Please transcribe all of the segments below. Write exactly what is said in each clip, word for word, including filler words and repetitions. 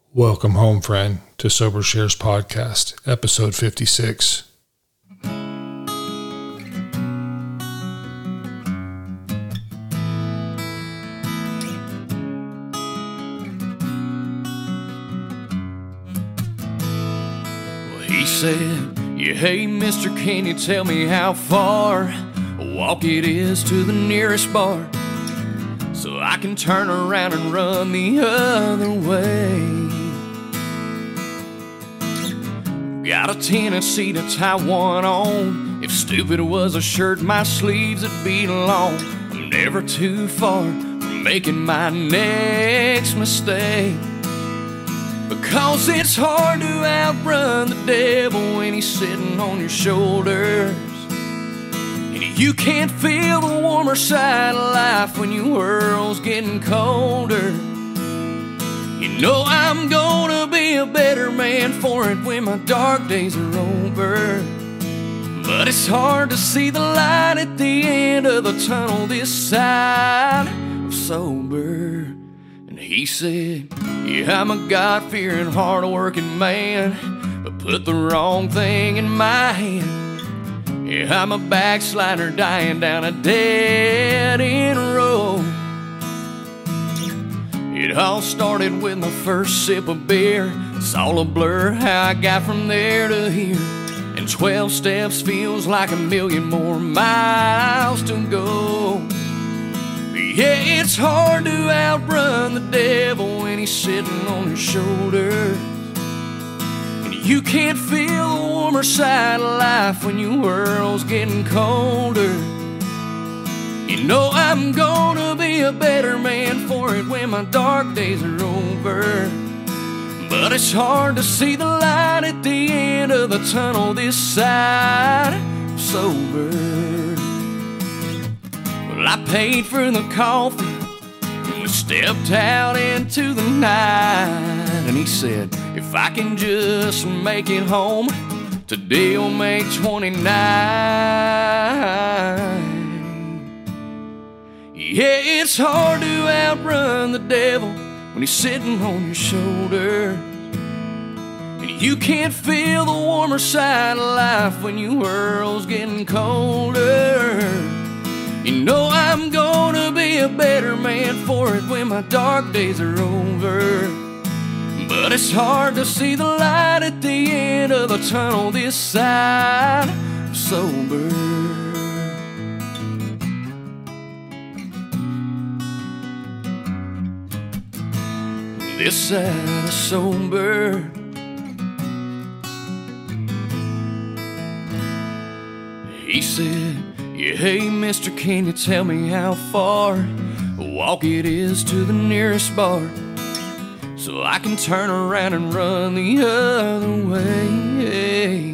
Welcome home, friend, to Sober Shares Podcast, episode fifty-six. Well, he said, yeah, hey, mister, can you tell me how far a walk it is to the nearest bar, so I can turn around and run the other way? Got a tendency to tie one on. If stupid was a shirt, my sleeves would be long. I'm never too far from making my next mistake, because it's hard to outrun the devil when he's sitting on your shoulders. And you can't feel the warmer side of life when your world's getting colder. You know I'm gonna be a better man for it when my dark days are over. But it's hard to see the light at the end of the tunnel this side of sober. And he said, yeah, I'm a God-fearing, hard-working man, but put the wrong thing in my hand. Yeah, I'm a backslider dying down a dead-end road. It all started with my first sip of beer. It's all a blur how I got from there to here. And twelve steps feels like a million more miles to go. Yeah, it's hard to outrun the devil when he's sitting on your shoulders. And you can't feel the warmer side of life when your world's getting colder. You know I'm gonna be a better man for it when my dark days are over. But it's hard to see the light at the end of the tunnel this side of sober. Well, I paid for the coffee and we stepped out into the night. And he said, if I can just make it home, today will make twenty-nine. Yeah, it's hard to outrun the devil when he's sitting on your shoulders. And you can't feel the warmer side of life when your world's getting colder. You know I'm gonna be a better man for it when my dark days are over. But it's hard to see the light at the end of the tunnel this side of sober. This side of sober. He said, yeah, hey, mister, can you tell me how far a walk it is to the nearest bar, so I can turn around and run the other way?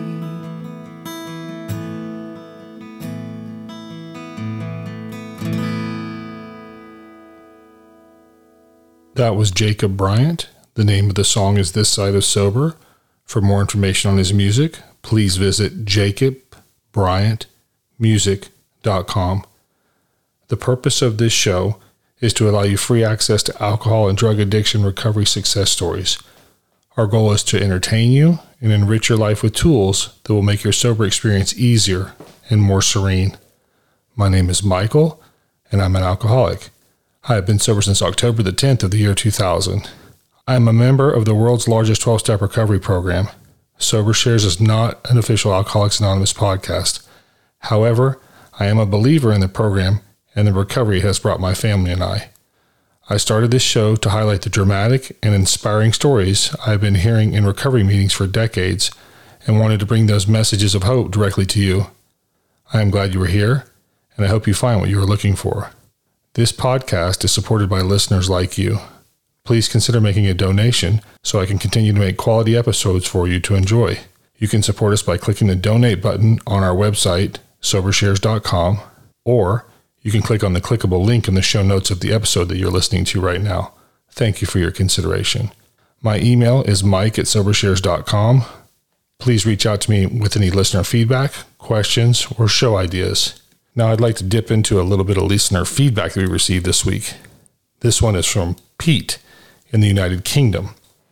That was Jacob Bryant. The name of the song is This Side of Sober. For more information on his music, please visit jacob bryant music dot com. The purpose of this show is to allow you free access to alcohol and drug addiction recovery success stories. Our goal is to entertain you and enrich your life with tools that will make your sober experience easier and more serene. My name is Michael, and I'm an alcoholic. I have been sober since October the tenth of the year two thousand. I am a member of the world's largest twelve-step recovery program. Sober Shares is not an official Alcoholics Anonymous podcast. However, I am a believer in the program, and the recovery has brought my family and I. I started this show to highlight the dramatic and inspiring stories I have been hearing in recovery meetings for decades, and wanted to bring those messages of hope directly to you. I am glad you are here, and I hope you find what you are looking for. This podcast is supported by listeners like you. Please consider making a donation so I can continue to make quality episodes for you to enjoy. You can support us by clicking the donate button on our website, sober shares dot com, or you can click on the clickable link in the show notes of the episode that you're listening to right now. Thank you for your consideration. My email is mike at sober shares dot com. Please reach out to me with any listener feedback, questions, or show ideas. Now I'd like to dip into a little bit of listener feedback that we received this week. This one is from Pete in the United Kingdom.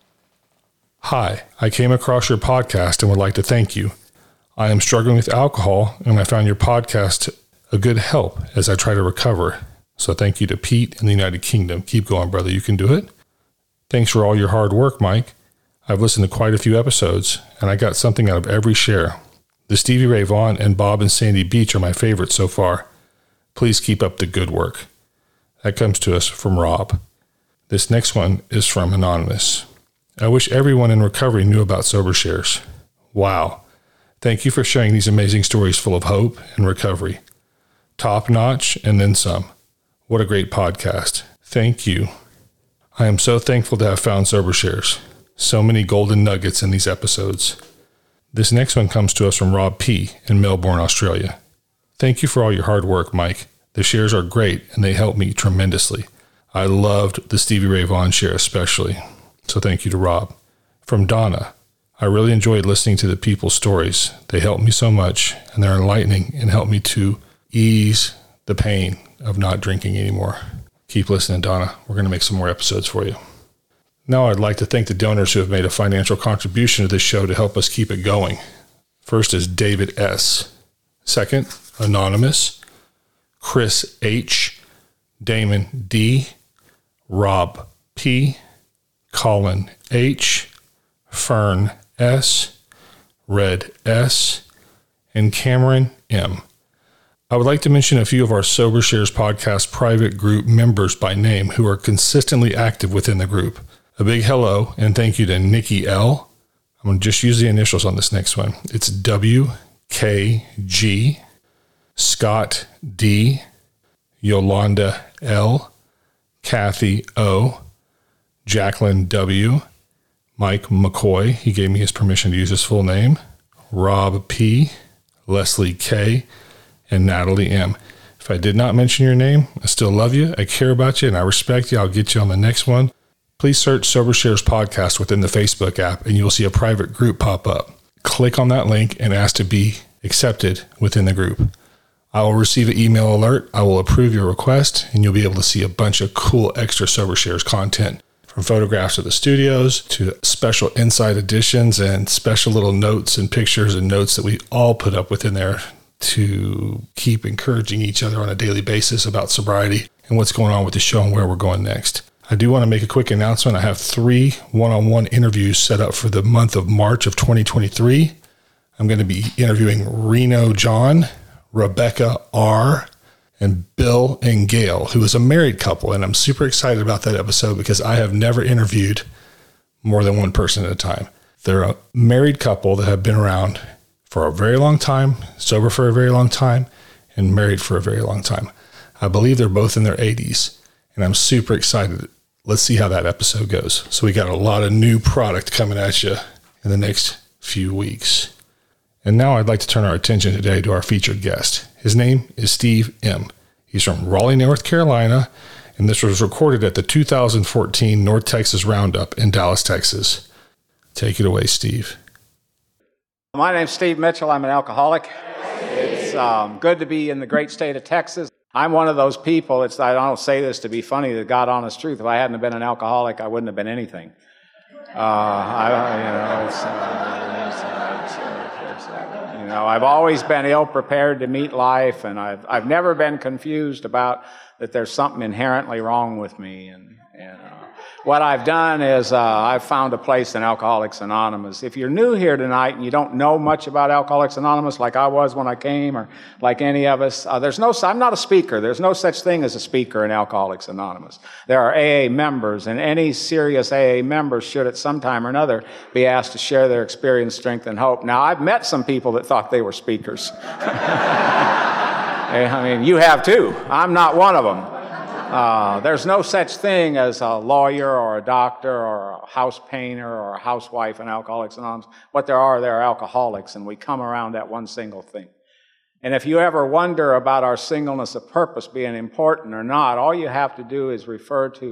Hi, I came across your podcast and would like to thank you. I am struggling with alcohol, and I found your podcast a good help as I try to recover. So thank you to Pete in the United Kingdom. Keep going, brother. You can do it. Thanks for all your hard work, Mike. I've listened to quite a few episodes, and I got something out of every share. The Stevie Ray Vaughan and Bob and Sandy Beach are my favorites so far. Please keep up the good work. That comes to us from Rob. This next one is from Anonymous. I wish everyone in recovery knew about Sober Shares. Wow. Thank you for sharing these amazing stories full of hope and recovery. Top notch and then some. What a great podcast. Thank you. I am so thankful to have found Sober Shares. So many golden nuggets in these episodes. This next one comes to us from Rob P. in Melbourne, Australia. Thank you for all your hard work, Mike. The shares are great and they help me tremendously. I loved the Stevie Ray Vaughan share especially. So thank you to Rob. From Donna. I really enjoyed listening to the people's stories. They helped me so much, and they're enlightening and help me to ease the pain of not drinking anymore. Keep listening, Donna. We're going to make some more episodes for you. Now I'd like to thank the donors who have made a financial contribution to this show to help us keep it going. First is David S. Second, Anonymous, Chris H., Damon D., Rob P., Colin H., Fern S., Red S., and Cameron M. I would like to mention a few of our Sober Shares podcast private group members by name who are consistently active within the group. A big hello and thank you to Nikki L. I'm going to just use the initials on this next one. It's W K G, Scott D, Yolanda L, Kathy O, Jacqueline W, Mike McCoy, he gave me his permission to use his full name, Rob P, Leslie K, and Natalie M. If I did not mention your name, I still love you, I care about you, and I respect you. I'll get you on the next one. Please search Sober Shares Podcast within the Facebook app, and you'll see a private group pop up. Click on that link and ask to be accepted within the group. I will receive an email alert, I will approve your request, and you'll be able to see a bunch of cool extra Sober Shares content. From photographs of the studios to special inside editions and special little notes and pictures and notes that we all put up within there to keep encouraging each other on a daily basis about sobriety and what's going on with the show and where we're going next. I do want to make a quick announcement. I have three one-on-one interviews set up for the month of March of twenty twenty-three. I'm going to be interviewing Reno John, Rebecca R., and Bill and Gail, who is a married couple. And I'm super excited about that episode because I have never interviewed more than one person at a time. They're a married couple that have been around for a very long time, sober for a very long time, and married for a very long time. I believe they're both in their eighties, and I'm super excited. Let's see how that episode goes. So we got a lot of new product coming at you in the next few weeks. And now I'd like to turn our attention today to our featured guest. His name is Steve M. He's from Raleigh, North Carolina, and this was recorded at the two thousand fourteen North Texas Roundup in Dallas, Texas. Take it away, Steve. My name's Steve Mitchell. I'm an alcoholic. It's um, good to be in the great state of Texas. I'm one of those people, it's, I don't say this to be funny, the God honest truth. If I hadn't been an alcoholic, I wouldn't have been anything. Uh, I, you know, it's, uh, it's, uh, it's, uh, it's, uh, you know, I've always been ill-prepared to meet life, and I've I've never been confused about that there's something inherently wrong with me. And, and uh, what I've done is uh, I've found a place in Alcoholics Anonymous. If you're new here tonight and you don't know much about Alcoholics Anonymous like I was when I came, or like any of us, uh, there's no, I'm not a speaker. There's no such thing as a speaker in Alcoholics Anonymous. There are A A members, and any serious A A member should at some time or another be asked to share their experience, strength, and hope. Now, I've met some people that thought they were speakers. I mean, you have too. I'm not one of them. Uh, there's no such thing as a lawyer or a doctor or a house painter or a housewife in Alcoholics Anonymous. What there are, there are alcoholics, and we come around that one single thing. And if you ever wonder about our singleness of purpose being important or not, all you have to do is refer to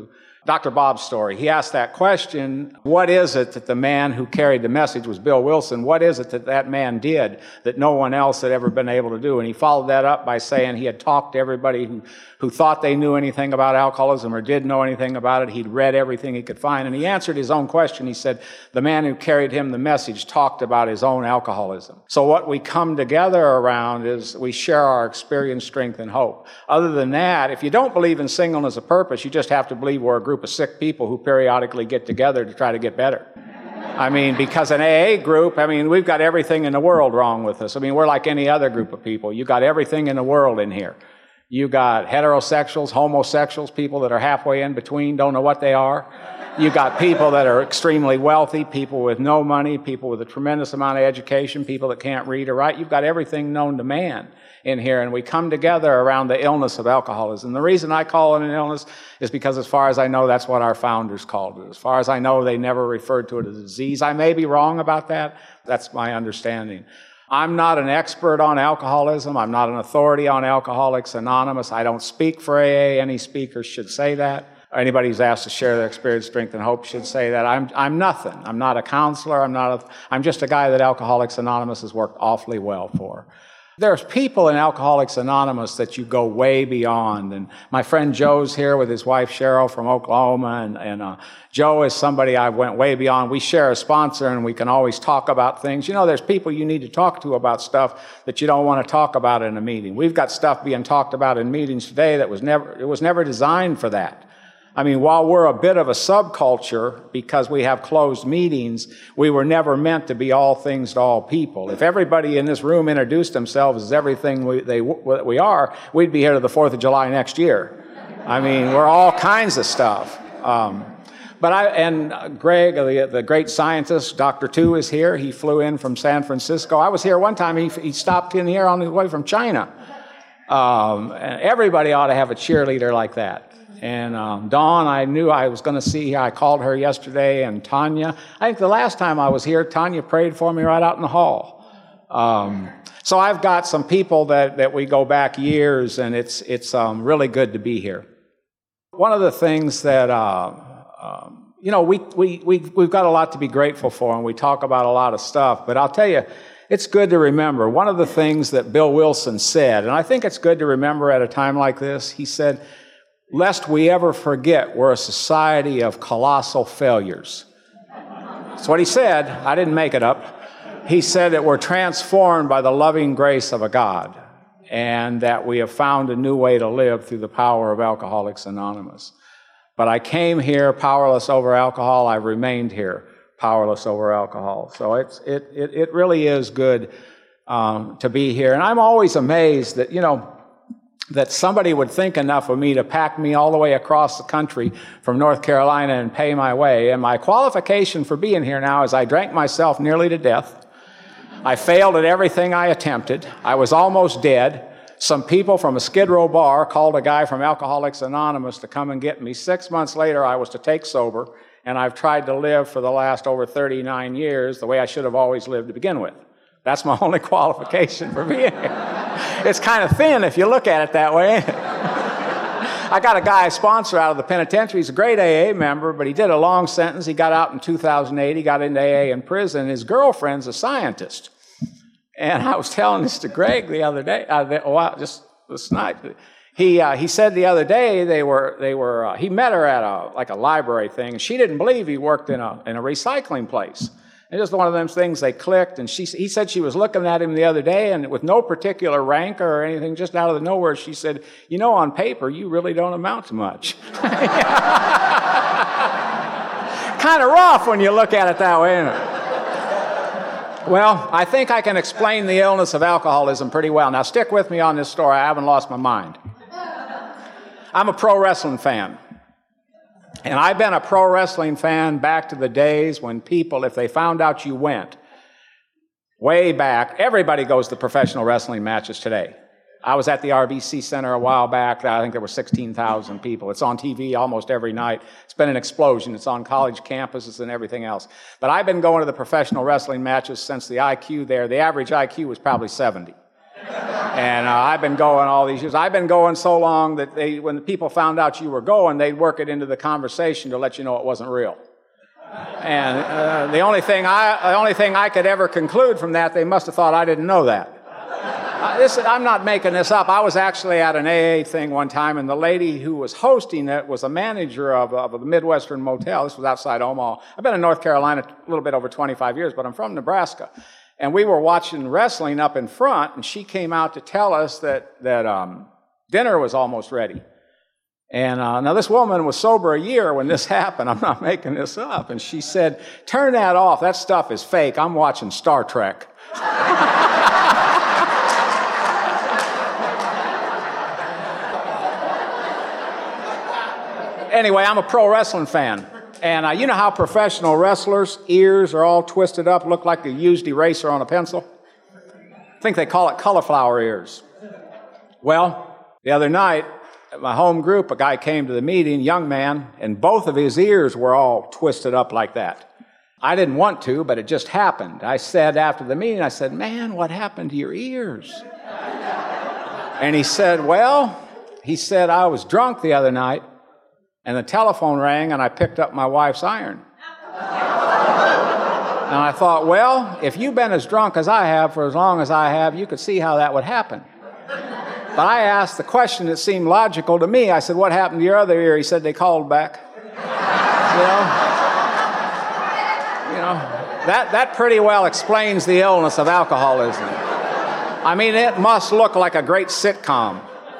Doctor Bob's story. He asked that question, what is it that the man who carried the message was Bill Wilson? What is it that that man did that no one else had ever been able to do? And he followed that up by saying he had talked to everybody who, who thought they knew anything about alcoholism or did know anything about it. He'd read everything he could find. And he answered his own question. He said, the man who carried him the message talked about his own alcoholism. So what we come together around is we share our experience, strength, and hope. Other than that, if you don't believe in singleness of purpose, you just have to believe we're a group of sick people who periodically get together to try to get better. I mean, because an A A group, I mean, we've got everything in the world wrong with us. I mean, we're like any other group of people. You got everything in the world in here. You got heterosexuals, homosexuals, people that are halfway in between, don't know what they are. You got people that are extremely wealthy, people with no money, people with a tremendous amount of education, people that can't read or write. You've got everything known to man in here, and we come together around the illness of alcoholism. The reason I call it an illness is because, as far as I know, that's what our founders called it. As far as I know, they never referred to it as a disease. I may be wrong about that. That's my understanding. I'm not an expert on alcoholism. I'm not an authority on Alcoholics Anonymous. I don't speak for A A. Any speakers should say that. Anybody who's asked to share their experience, strength, and hope should say that. I'm, I'm nothing. I'm not a counselor. I'm not a, I'm just a guy that Alcoholics Anonymous has worked awfully well for. There's people in Alcoholics Anonymous that you go way beyond. And my friend Joe's here with his wife Cheryl from Oklahoma. And, and uh, Joe is somebody I went way beyond. We share a sponsor and we can always talk about things. You know, there's people you need to talk to about stuff that you don't want to talk about in a meeting. We've got stuff being talked about in meetings today that was never, it was never designed for that. I mean, while we're a bit of a subculture because we have closed meetings, we were never meant to be all things to all people. If everybody in this room introduced themselves as everything we, they, we are, we'd be here to the fourth of July next year. I mean, we're all kinds of stuff. Um, but I, and Greg, the, the great scientist, Doctor Tu is here. He flew in from San Francisco. I was here one time. He, he stopped in here on his way from China. Um, and everybody ought to have a cheerleader like that. And um, Dawn, I knew I was going to see. I called her yesterday, and Tanya. I think the last time I was here, Tanya prayed for me right out in the hall. Um, so I've got some people that, that we go back years, and it's it's um, really good to be here. One of the things that uh, um, you know we we we we've got a lot to be grateful for, and we talk about a lot of stuff. But I'll tell you, it's good to remember one of the things that Bill Wilson said, and I think it's good to remember at a time like this. He said, lest we ever forget we're a society of colossal failures. That's what he said. I didn't make it up. He said that we're transformed by the loving grace of a God and that we have found a new way to live through the power of Alcoholics Anonymous. But I came here powerless over alcohol. I've remained here powerless over alcohol. So it's, it, it, it really is good um, to be here. And I'm always amazed that, you know, that somebody would think enough of me to pack me all the way across the country from North Carolina and pay my way. And my qualification for being here now is I drank myself nearly to death. I failed at everything I attempted. I was almost dead. Some people from a Skid Row bar called a guy from Alcoholics Anonymous to come and get me. Six months later, I was to take sober, and I've tried to live for the last over thirty-nine years the way I should have always lived to begin with. That's my only qualification for being here. It's kind of thin if you look at it that way. I got a guy, a sponsor out of the penitentiary. He's a great A A member, but he did a long sentence. He got out in two thousand eight. He got into A A in prison. His girlfriend's a scientist. And I was telling this to Greg the other day, uh, the, oh, just this night. He uh, he said the other day they were they were uh, he met her at a like a library thing, and she didn't believe he worked in a in a recycling place. It's just one of those things, they clicked, and she, he said she was looking at him the other day, and with no particular rancor or anything, just out of the nowhere, she said, you know, on paper, you really don't amount to much. Kind of rough when you look at it that way, isn't it? Well, I think I can explain the illness of alcoholism pretty well. Now, stick with me on this story. I haven't lost my mind. I'm a pro wrestling fan. And I've been a pro wrestling fan back to the days when people, if they found out you went, way back, everybody goes to professional wrestling matches today. I was at the R B C Center a while back. I think there were sixteen thousand people. It's on T V almost every night. It's been an explosion. It's on college campuses and everything else. But I've been going to the professional wrestling matches since the I Q there, the average I Q was probably seventy. And uh, I've been going all these years. I've been going so long that they, when the people found out you were going, they'd work it into the conversation to let you know it wasn't real. And uh, the only thing I, the only thing I could ever conclude from that, they must have thought I didn't know that. Uh, this, I'm not making this up. I was actually at an A A thing one time, and the lady who was hosting it was a manager of, of a Midwestern motel. This was outside Omaha. I've been in North Carolina a little bit over twenty-five years, but I'm from Nebraska. And we were watching wrestling up in front, and she came out to tell us that, that um, dinner was almost ready. And uh, now this woman was sober a year when this happened. I'm not making this up. And she said, "Turn that off. That stuff is fake. I'm watching Star Trek." Anyway, I'm a pro wrestling fan. And uh, you know how professional wrestlers' ears are all twisted up, look like a used eraser on a pencil? I think they call it cauliflower ears. Well, the other night, at my home group, a guy came to the meeting, young man, and both of his ears were all twisted up like that. I didn't want to, but it just happened. I said after the meeting, I said, "Man, what happened to your ears?" And he said, "Well," he said, "I was drunk the other night, and the telephone rang, and I picked up my wife's iron." And I thought, well, if you've been as drunk as I have for as long as I have, you could see how that would happen. But I asked the question that seemed logical to me. I said, "What happened to your other ear?" He said, "They called back." You know, you know that, that pretty well explains the illness of alcoholism. I mean, it must look like a great sitcom.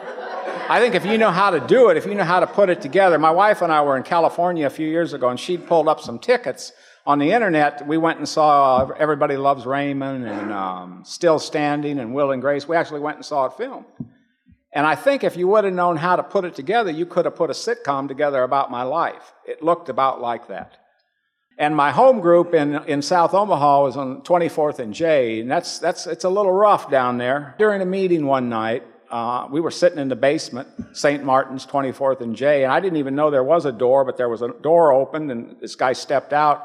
I think if you know how to do it, if you know how to put it together. My wife and I were in California a few years ago, and she'd pulled up some tickets on the internet. We went and saw uh, Everybody Loves Raymond and um, Still Standing and Will and Grace. We actually went and saw it filmed. And I think if you would have known how to put it together, you could have put a sitcom together about my life. It looked about like that. And my home group in, in South Omaha was on twenty-fourth and J, and that's, that's, it's a little rough down there. During a meeting one night, Uh, we were sitting in the basement, Saint Martin's, twenty-fourth and J, and I didn't even know there was a door, but there was a door opened, and this guy stepped out,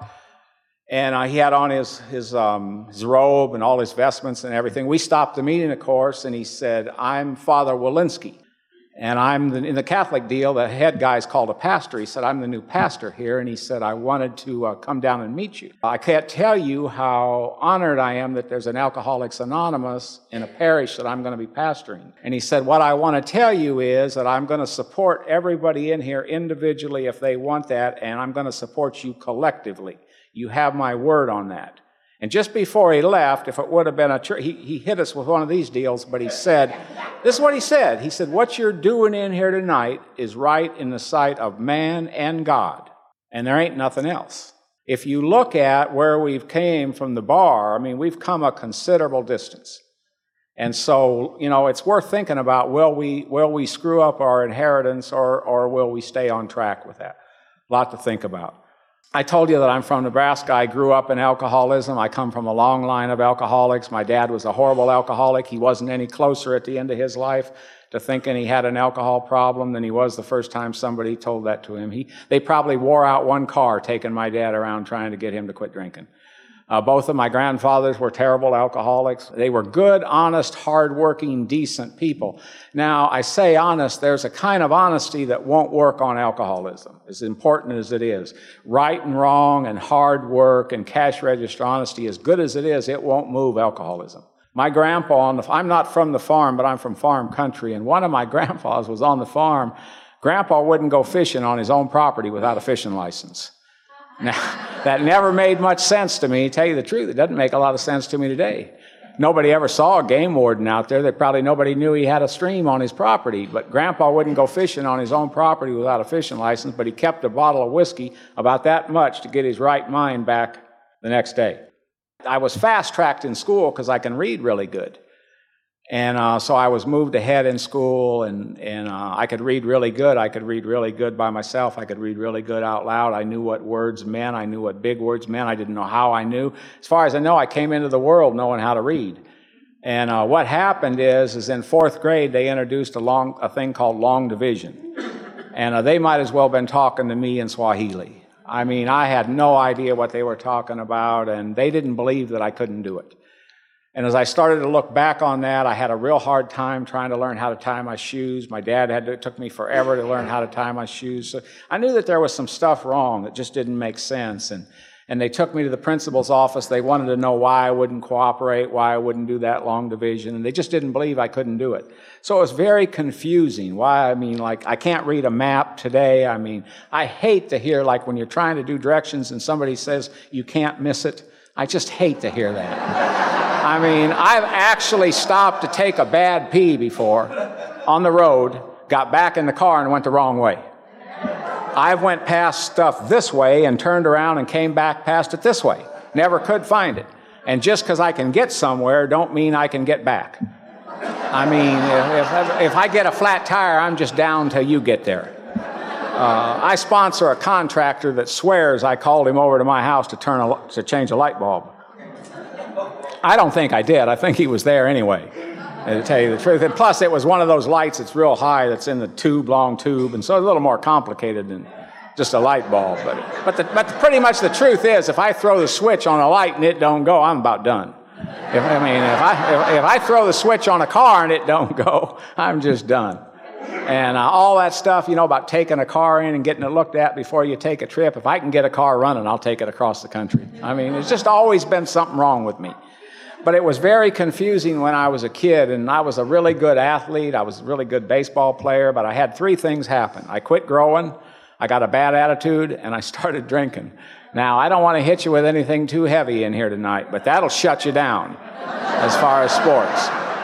and uh, he had on his his, um, his robe and all his vestments and everything. We stopped the meeting, of course, and he said, "I'm Father Walensky, and I'm the, in the Catholic deal, the head guy's called a pastor." He said, "I'm the new pastor here," and he said, "I wanted to uh, come down and meet you. I can't tell you how honored I am that there's an Alcoholics Anonymous in a parish that I'm going to be pastoring." And he said, "What I want to tell you is that I'm going to support everybody in here individually if they want that, and I'm going to support you collectively. You have my word on that." And just before he left, if it would have been a church, he, he hit us with one of these deals, but he said, this is what he said. He said, "What you're doing in here tonight is right in the sight of man and God, and there ain't nothing else. If you look at where we've came from the bar, I mean, we've come a considerable distance. And so, you know, it's worth thinking about, will we, will we screw up our inheritance, or, or will we stay on track with that?" A lot to think about. I told you that I'm from Nebraska. I grew up in alcoholism. I come from a long line of alcoholics. My dad was a horrible alcoholic. He wasn't any closer at the end of his life to thinking he had an alcohol problem than he was the first time somebody told that to him. He, they probably wore out one car taking my dad around trying to get him to quit drinking. Uh, both of my grandfathers were terrible alcoholics. They were good, honest, hardworking, decent people. Now, I say honest, there's a kind of honesty that won't work on alcoholism, as important as it is. Right and wrong and hard work and cash register honesty, as good as it is, it won't move alcoholism. My grandpa, on the, I'm not from the farm, but I'm from farm country, and one of my grandpas was on the farm. Grandpa wouldn't go fishing on his own property without a fishing license. Now, that never made much sense to me. To tell you the truth, it doesn't make a lot of sense to me today. Nobody ever saw a game warden out there. That probably nobody knew he had a stream on his property. But Grandpa wouldn't go fishing on his own property without a fishing license, but he kept a bottle of whiskey about that much to get his right mind back the next day. I was fast-tracked in school because I can read really good. And uh, so I was moved ahead in school, and, and uh, I could read really good. I could read really good by myself. I could read really good out loud. I knew what words meant. I knew what big words meant. I didn't know how I knew. As far as I know, I came into the world knowing how to read. And uh, what happened is, is in fourth grade, they introduced a, long, a thing called long division. And uh, they might as well have been talking to me in Swahili. I mean, I had no idea what they were talking about, and they didn't believe that I couldn't do it. And as I started to look back on that, I had a real hard time trying to learn how to tie my shoes. My dad had to, it took me forever to learn how to tie my shoes. So I knew that there was some stuff wrong that just didn't make sense. And, and they took me to the principal's office. They wanted to know why I wouldn't cooperate, why I wouldn't do that long division. And they just didn't believe I couldn't do it. So it was very confusing. Why? I mean, like, I can't read a map today. I mean, I hate to hear, like, when you're trying to do directions and somebody says you can't miss it. I just hate to hear that. I mean, I've actually stopped to take a bad pee before on the road, got back in the car and went the wrong way. I went past stuff this way and turned around and came back past it this way. Never could find it. And just because I can get somewhere don't mean I can get back. I mean, if, if I get a flat tire, I'm just down till you get there. Uh, I sponsor a contractor that swears I called him over to my house to turn a, to change a light bulb. I don't think I did. I think he was there anyway, to tell you the truth. And plus, it was one of those lights that's real high, that's in the tube, long tube, and so it's a little more complicated than just a light bulb. But, but, the, but the, pretty much the truth is, if I throw the switch on a light and it don't go, I'm about done. If, I mean, if I, if, if I throw the switch on a car and it don't go, I'm just done. And uh, all that stuff, you know, about taking a car in and getting it looked at before you take a trip, if I can get a car running, I'll take it across the country. I mean, there's just always been something wrong with me. But it was very confusing when I was a kid, and I was a really good athlete. I was a really good baseball player, but I had three things happen. I quit growing, I got a bad attitude, and I started drinking. Now, I don't want to hit you with anything too heavy in here tonight, but that'll shut you down as far as sports.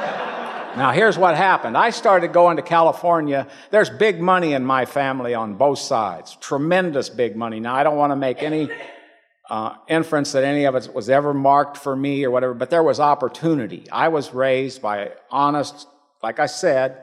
Now, here's what happened. I started going to California. There's big money in my family on both sides, tremendous big money. Now, I don't want to make any uh, inference that any of it was ever marked for me or whatever, but there was opportunity. I was raised by honest, like I said,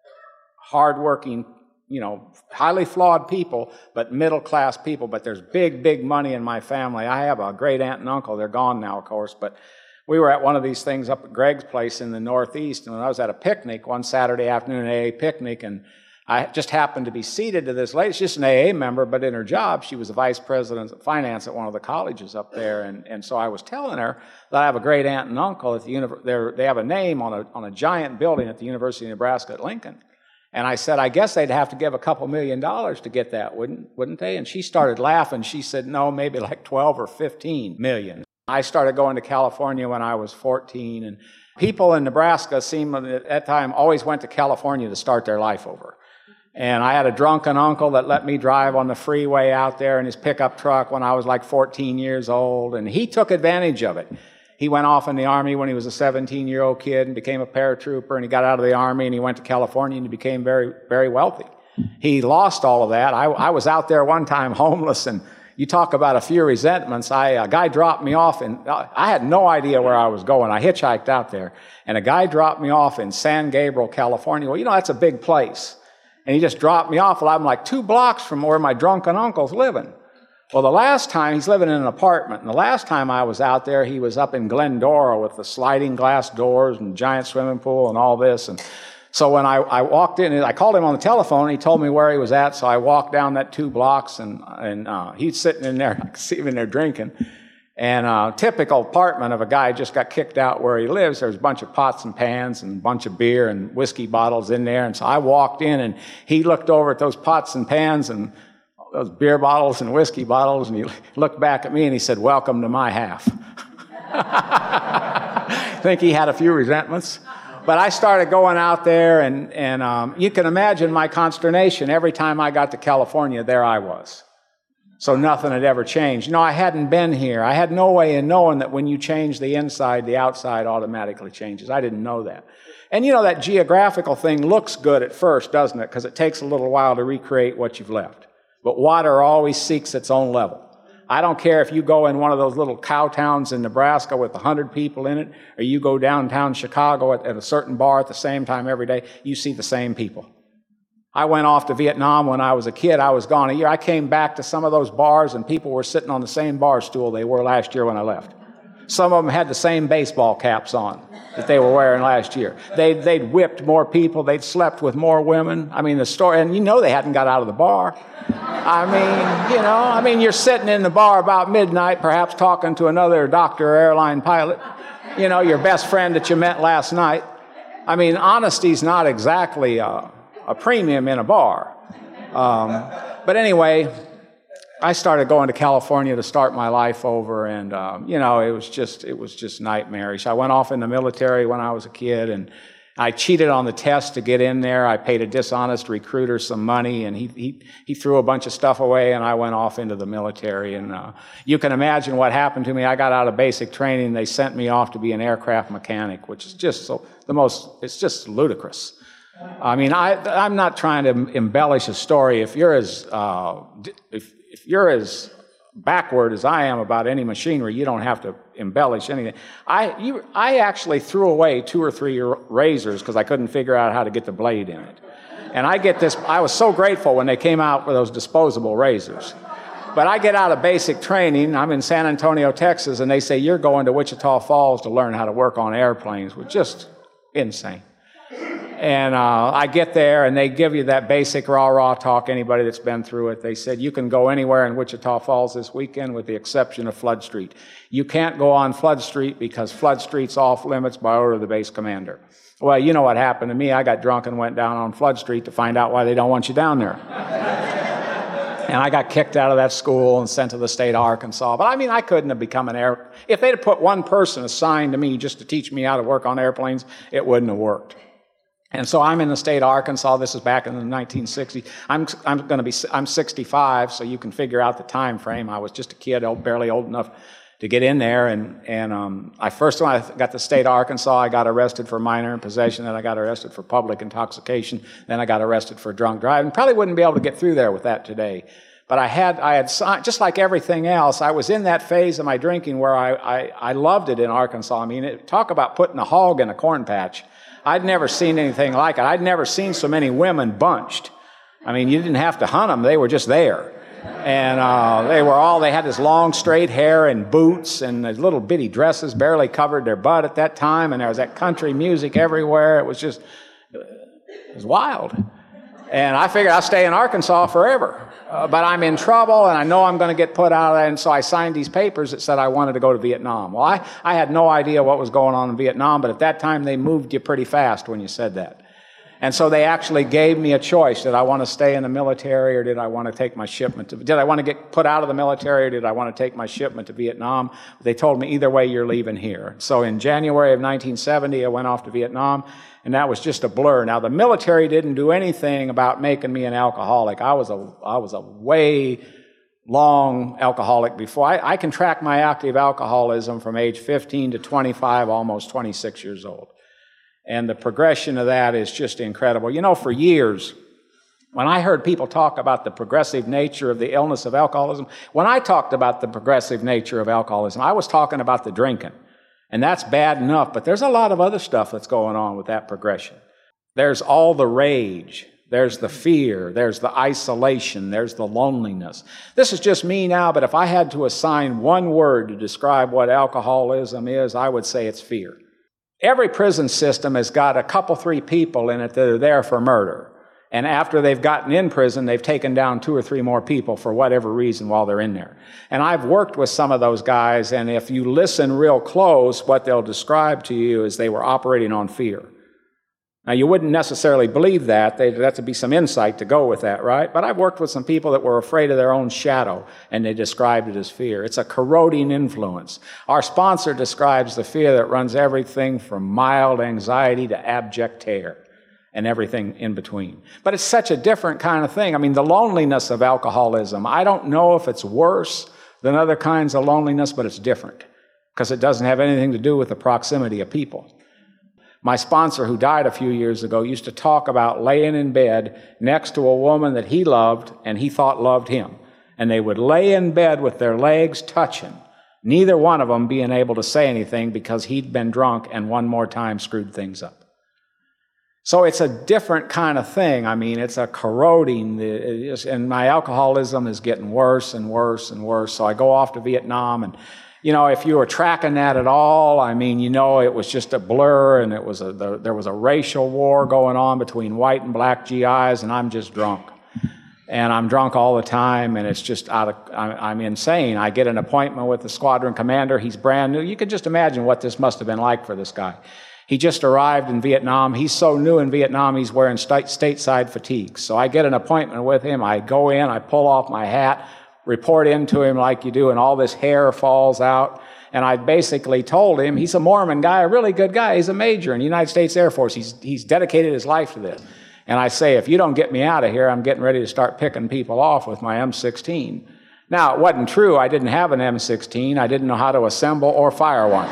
hardworking, you know, highly flawed people, but middle-class people. But there's big, big money in my family. I have a great aunt and uncle. They're gone now, of course, but we were at one of these things up at Greg's place in the Northeast, and I was at a picnic one Saturday afternoon, an A A picnic, and I just happened to be seated to this lady. She's just an A A member, but in her job, she was the vice president of finance at one of the colleges up there, and, and so I was telling her that I have a great aunt and uncle at the university. They have a name on a, on a giant building at the University of Nebraska at Lincoln. And I said, I guess they'd have to give a couple million dollars to get that, wouldn't, wouldn't they? And she started laughing. She said, no, maybe like twelve or fifteen million. I started going to California when I was fourteen, and people in Nebraska seemed at that time always went to California to start their life over. And I had a drunken uncle that let me drive on the freeway out there in his pickup truck when I was like fourteen years old, and he took advantage of it. He went off in the Army when he was a seventeen-year-old kid and became a paratrooper, and he got out of the Army and he went to California and he became very, very wealthy. He lost all of that. I, I was out there one time homeless, and you talk about a few resentments. I, a guy dropped me off, and I had no idea where I was going. I hitchhiked out there, and a guy dropped me off in San Gabriel, California. Well, you know, that's a big place. And he just dropped me off. Well, I'm like two blocks from where my drunken uncle's living. Well, the last time, he's living in an apartment, and the last time I was out there, he was up in Glendora with the sliding glass doors and giant swimming pool and all this. And so when I, I walked in, I called him on the telephone, and he told me where he was at, so I walked down that two blocks, and, and uh, he's sitting in there, I could see him in there drinking. And a uh, typical apartment of a guy just got kicked out where he lives. There's a bunch of pots and pans and a bunch of beer and whiskey bottles in there. And so I walked in, and he looked over at those pots and pans and those beer bottles and whiskey bottles, and he looked back at me and he said, welcome to my half. I think he had a few resentments. But I started going out there, and, and um, you can imagine my consternation. Every time I got to California, there I was. So nothing had ever changed. You know, I hadn't been here. I had no way of knowing that when you change the inside, the outside automatically changes. I didn't know that. And you know, that geographical thing looks good at first, doesn't it? Because it takes a little while to recreate what you've left. But water always seeks its own level. I don't care if you go in one of those little cow towns in Nebraska with a hundred people in it, or you go downtown Chicago at, at a certain bar at the same time every day, you see the same people. I went off to Vietnam when I was a kid. I was gone a year. I came back to some of those bars, and people were sitting on the same bar stool they were last year when I left. Some of them had the same baseball caps on that they were wearing last year. They'd, they'd whipped more people. They'd slept with more women. I mean, the story, and you know they hadn't got out of the bar. I mean, you know, I mean, you're sitting in the bar about midnight, perhaps talking to another doctor or airline pilot, you know, your best friend that you met last night. I mean, honesty's not exactly a, a premium in a bar. Um, but anyway, I started going to California to start my life over, and um, you know, it was just it was just nightmarish. I went off in the military when I was a kid, and I cheated on the test to get in there. I paid a dishonest recruiter some money, and he he he threw a bunch of stuff away, and I went off into the military. And uh, you can imagine what happened to me. I got out of basic training. They sent me off to be an aircraft mechanic, which is just so the most. It's just ludicrous. I mean, I I'm not trying to embellish a story. If you're as uh, if If you're as backward as I am about any machinery, you don't have to embellish anything. I, you, I actually threw away two or three razors because I couldn't figure out how to get the blade in it. And I get this, I was so grateful when they came out with those disposable razors. But I get out of basic training, I'm in San Antonio, Texas, and they say, you're going to Wichita Falls to learn how to work on airplanes, which is just insane. And uh, I get there, and they give you that basic rah-rah talk, anybody that's been through it. They said, you can go anywhere in Wichita Falls this weekend with the exception of Flood Street. You can't go on Flood Street because Flood Street's off limits by order of the base commander. Well, you know what happened to me. I got drunk and went down on Flood Street to find out why they don't want you down there. And I got kicked out of that school and sent to the state of Arkansas. But I mean, I couldn't have become an air... If they'd have put one person assigned to me just to teach me how to work on airplanes, it wouldn't have worked. And so I'm in the state of Arkansas. This is back in the nineteen sixties. I'm I'm going to be I'm sixty-five, so you can figure out the time frame. I was just a kid, barely old enough to get in there. And and um, I first when I got to the state of Arkansas, I got arrested for minor in possession. Then I got arrested for public intoxication. Then I got arrested for drunk driving. Probably wouldn't be able to get through there with that today. But I had I had just like everything else. I was in that phase of my drinking where I I, I loved it in Arkansas. I mean, it, talk about putting a hog in a corn patch. I'd never seen anything like it. I'd never seen so many women bunched. I mean, you didn't have to hunt them. They were just there. And uh, they were all, they had this long straight hair and boots and these little bitty dresses, barely covered their butt at that time. And there was that country music everywhere. It was just, it was wild. And I figured I'll stay in Arkansas forever. Uh, but I'm in trouble, and I know I'm going to get put out of it, and so I signed these papers that said I wanted to go to Vietnam. Well, I, I had no idea what was going on in Vietnam, but at that time they moved you pretty fast when you said that. And so they actually gave me a choice. Did I want to stay in the military, or did I want to take my shipment to, did I want to get put out of the military, or did I want to take my shipment to Vietnam? They told me either way, you're leaving here. So in January of nineteen seventy, I went off to Vietnam, and that was just a blur. Now, the military didn't do anything about making me an alcoholic. I was a, I was a way long alcoholic before. I, I can track my active alcoholism from age fifteen to twenty-five, almost twenty-six years old. And the progression of that is just incredible. You know, for years, when I heard people talk about the progressive nature of the illness of alcoholism, when I talked about the progressive nature of alcoholism, I was talking about the drinking. And that's bad enough, but there's a lot of other stuff that's going on with that progression. There's all the rage, there's the fear, there's the isolation, there's the loneliness. This is just me now, but if I had to assign one word to describe what alcoholism is, I would say it's fear. Every prison system has got a couple, three people in it that are there for murder. And after they've gotten in prison, they've taken down two or three more people for whatever reason while they're in there. And I've worked with some of those guys, and if you listen real close, what they'll describe to you is they were operating on fear. Now, you wouldn't necessarily believe that. There'd have to be some insight to go with that, right? But I've worked with some people that were afraid of their own shadow, and they described it as fear. It's a corroding influence. Our sponsor describes the fear that runs everything from mild anxiety to abject terror, and everything in between. But it's such a different kind of thing. I mean, the loneliness of alcoholism, I don't know if it's worse than other kinds of loneliness, but it's different because it doesn't have anything to do with the proximity of people. My sponsor, who died a few years ago, used to talk about laying in bed next to a woman that he loved and he thought loved him. And they would lay in bed with their legs touching, neither one of them being able to say anything because he'd been drunk and one more time screwed things up. So it's a different kind of thing. I mean, it's a corroding, and my alcoholism is getting worse and worse and worse. So I go off to Vietnam, and, you know, if you were tracking that at all, I mean, you know, it was just a blur, and it was a, there was a racial war going on between white and black G Is, and I'm just drunk. and I'm drunk all the time, and it's just out of, I'm insane. I get an appointment with the squadron commander. He's brand new. You can just imagine what this must have been like for this guy. He just arrived in Vietnam. He's so new in Vietnam, he's wearing state, stateside fatigues. So I get an appointment with him. I go in, I pull off my hat, report into him like you do, and all this hair falls out. And I basically told him, he's a Mormon guy, a really good guy. He's a major in the United States Air Force. He's, he's dedicated his life to this. And I say, if you don't get me out of here, I'm getting ready to start picking people off with my M sixteen. Now, it wasn't true. I didn't have an M sixteen. I didn't know how to assemble or fire one.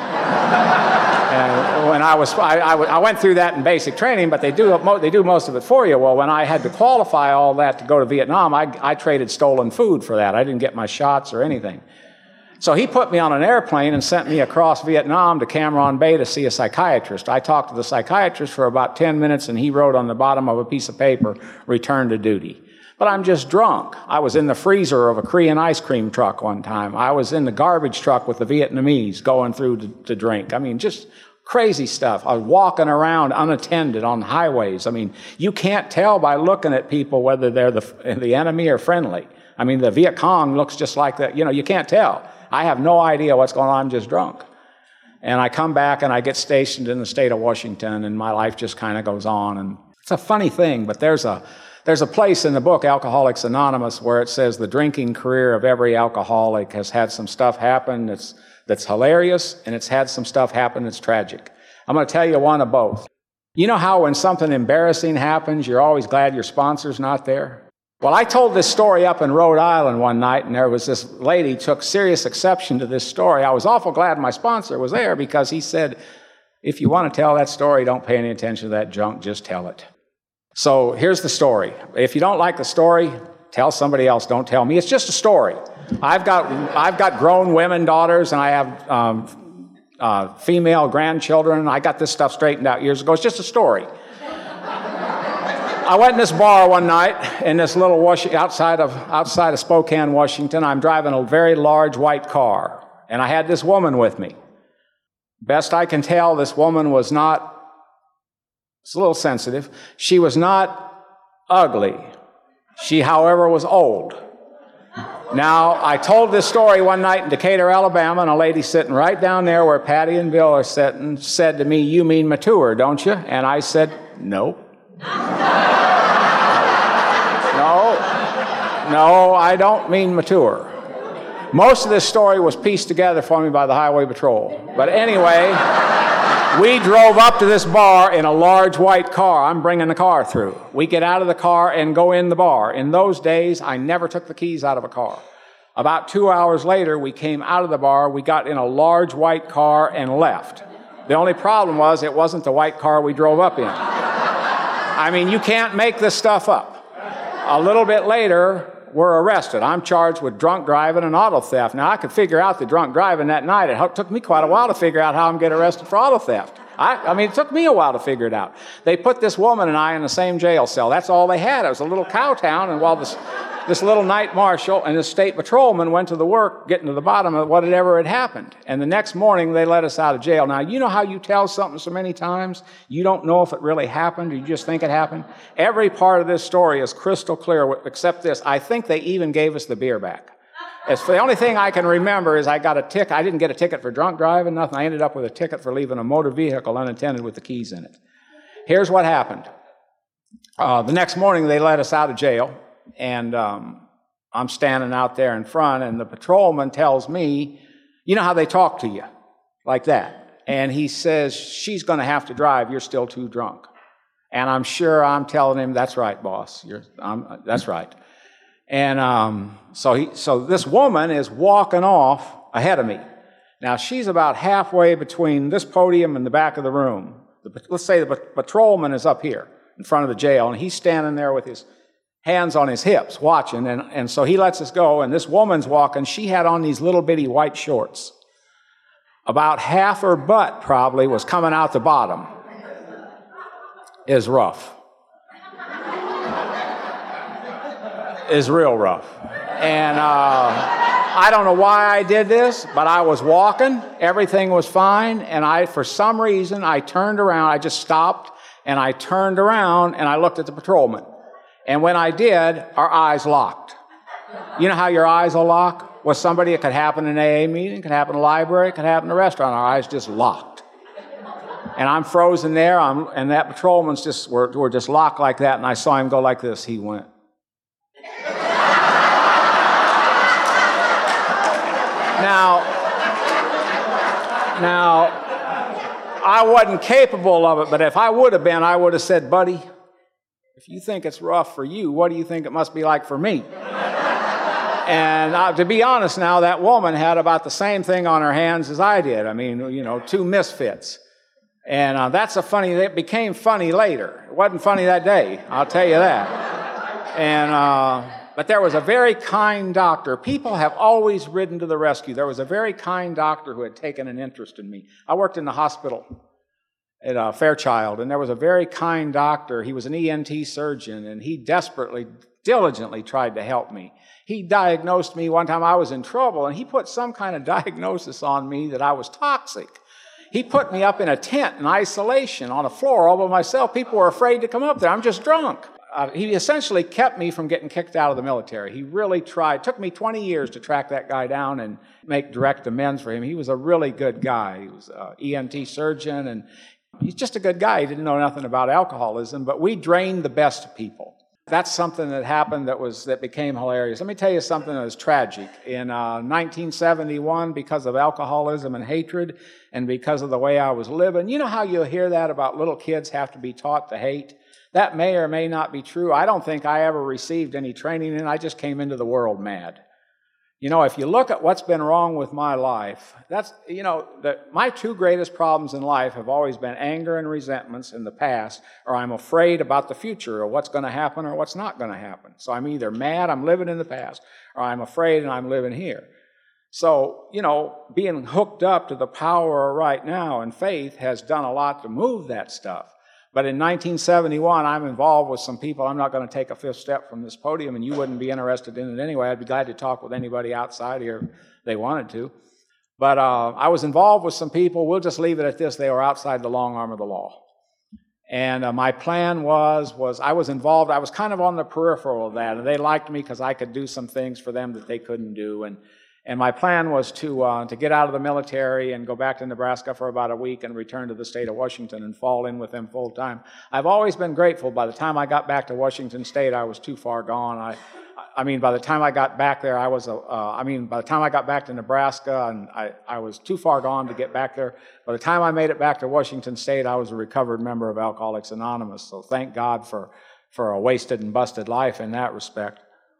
And when I was, I, I, I went through that in basic training, but they do, they do most of it for you. Well, when I had to qualify all that to go to Vietnam, I, I traded stolen food for that. I didn't get my shots or anything. So he put me on an airplane and sent me across Vietnam to Cam Ranh Bay to see a psychiatrist. I talked to the psychiatrist for about ten minutes, and he wrote on the bottom of a piece of paper, "Return to duty." But I'm just drunk. I was in the freezer of a Korean ice cream truck one time. I was in the garbage truck with the Vietnamese going through to, to drink. I mean, just crazy stuff. I was walking around unattended on highways. I mean, you can't tell by looking at people whether they're the, the enemy or friendly. I mean, the Viet Cong looks just like that. You know, you can't tell. I have no idea what's going on. I'm just drunk. And I come back and I get stationed in the state of Washington, and my life just kind of goes on. And it's a funny thing, but there's a There's a place in the book, Alcoholics Anonymous, where it says the drinking career of every alcoholic has had some stuff happen that's, that's hilarious, and it's had some stuff happen that's tragic. I'm going to tell you one of both. You know how when something embarrassing happens, you're always glad your sponsor's not there? Well, I told this story up in Rhode Island one night, and there was this lady took serious exception to this story. I was awful glad my sponsor was there, because he said, if you want to tell that story, don't pay any attention to that junk, just tell it. So here's the story. If you don't like the story, tell somebody else. Don't tell me. It's just a story. I've got I've got grown women daughters, and I have um, uh, female grandchildren. I got this stuff straightened out years ago. It's just a story. I went in this bar one night in this little Washington, outside of outside of Spokane, Washington. I'm driving a very large white car, and I had this woman with me. Best I can tell, this woman was not. It's a little sensitive. She was not ugly. She, however, was old. Now, I told this story one night in Decatur, Alabama, and a lady sitting right down there where Patty and Bill are sitting said to me, "You mean mature, don't you?" And I said, "No." No, no, I don't mean mature. Most of this story was pieced together for me by the Highway Patrol. But anyway, we drove up to this bar in a large white car. I'm bringing the car through. We get out of the car and go in the bar. In those days, I never took the keys out of a car. About two hours later, we came out of the bar. We got in a large white car and left. The only problem was it wasn't the white car we drove up in. I mean, you can't make this stuff up. A little bit later, we're arrested. I'm charged with drunk driving and auto theft. Now, I could figure out the drunk driving that night. It took me quite a while to figure out how I'm getting arrested for auto theft. I, I mean, it took me a while to figure it out. They put this woman and I in the same jail cell. That's all they had. It was a little cow town, and while this, this little night marshal and the state patrolman went to the work getting to the bottom of whatever had happened. And the next morning, they let us out of jail. Now, you know how you tell something so many times, you don't know if it really happened, or you just think it happened? Every part of this story is crystal clear, except this. I think they even gave us the beer back. It's the only thing I can remember is I got a ticket. I didn't get a ticket for drunk driving, nothing. I ended up with a ticket for leaving a motor vehicle unattended with the keys in it. Here's what happened. Uh, the next morning, they let us out of jail, and um, I'm standing out there in front, and the patrolman tells me, you know how they talk to you, like that. And he says, she's going to have to drive. You're still too drunk. And I'm sure I'm telling him, that's right, boss. You're, I'm, that's right. And um, so, he, so this woman is walking off ahead of me. Now, she's about halfway between this podium and the back of the room. The, let's say the patrolman is up here in front of the jail, and he's standing there with his hands on his hips watching. And, and so he lets us go, and this woman's walking. She had on these little bitty white shorts. About half her butt probably was coming out the bottom. Is rough. Is real rough. And uh, I don't know why I did this, but I was walking, everything was fine, and I, for some reason, I turned around, I just stopped, and I turned around, and I looked at the patrolman. And when I did, our eyes locked. You know how your eyes will lock? With somebody, it could happen in an A A meeting, it could happen in a library, it could happen in a restaurant. Our eyes just locked. And I'm frozen there, I'm, and that patrolman's just, were, were just locked like that, and I saw him go like this. He went. Now, now, I wasn't capable of it, but if I would have been, I would have said, buddy, if you think it's rough for you, what do you think it must be like for me? And uh, to be honest now, that woman had about the same thing on her hands as I did. I mean, you know, two misfits. And uh, that's a funny, it became funny later. It wasn't funny that day, I'll tell you that. And, uh, but there was a very kind doctor. People have always ridden to the rescue. There was a very kind doctor who had taken an interest in me. I worked in the hospital at uh, Fairchild, and there was a very kind doctor. He was an E N T surgeon, and he desperately, diligently tried to help me. He diagnosed me one time I was in trouble, and he put some kind of diagnosis on me that I was toxic. He put me up in a tent in isolation on a floor all by myself. People were afraid to come up there. I'm just drunk. Uh, he essentially kept me from getting kicked out of the military. He really tried. It took me twenty years to track that guy down and make direct amends for him. He was a really good guy. He was an E N T surgeon, and he's just a good guy. He didn't know nothing about alcoholism, but we drained the best people. That's something that happened that was that became hilarious. Let me tell you something that was tragic. In uh, nineteen seventy-one, because of alcoholism and hatred, and because of the way I was living, you know how you'll hear that about little kids have to be taught to hate? That may or may not be true. I don't think I ever received any training in it. I just came into the world mad. You know, if you look at what's been wrong with my life, that's, you know, the, my two greatest problems in life have always been anger and resentments in the past, or I'm afraid about the future, or what's going to happen or what's not going to happen. So I'm either mad, I'm living in the past, or I'm afraid and I'm living here. So, you know, being hooked up to the power right now and faith has done a lot to move that stuff. But in nineteen seventy-one, I'm involved with some people. I'm not going to take a fifth step from this podium, and you wouldn't be interested in it anyway. I'd be glad to talk with anybody outside here if they wanted to. But uh, I was involved with some people. We'll just leave it at this. They were outside the long arm of the law. And uh, my plan was, was I was involved. I was kind of on the peripheral of that, and they liked me because I could do some things for them that they couldn't do. And And my plan was to uh, to get out of the military and go back to Nebraska for about a week and return to the state of Washington and fall in with them full time. I've always been grateful. By the time I got back to Washington State, I was too far gone. I, I mean, by the time I got back there, I was a. Uh, I mean, by the time I got back to Nebraska, and I, I was too far gone to get back there. By the time I made it back to Washington State, I was a recovered member of Alcoholics Anonymous. So thank God for for a wasted and busted life in that respect.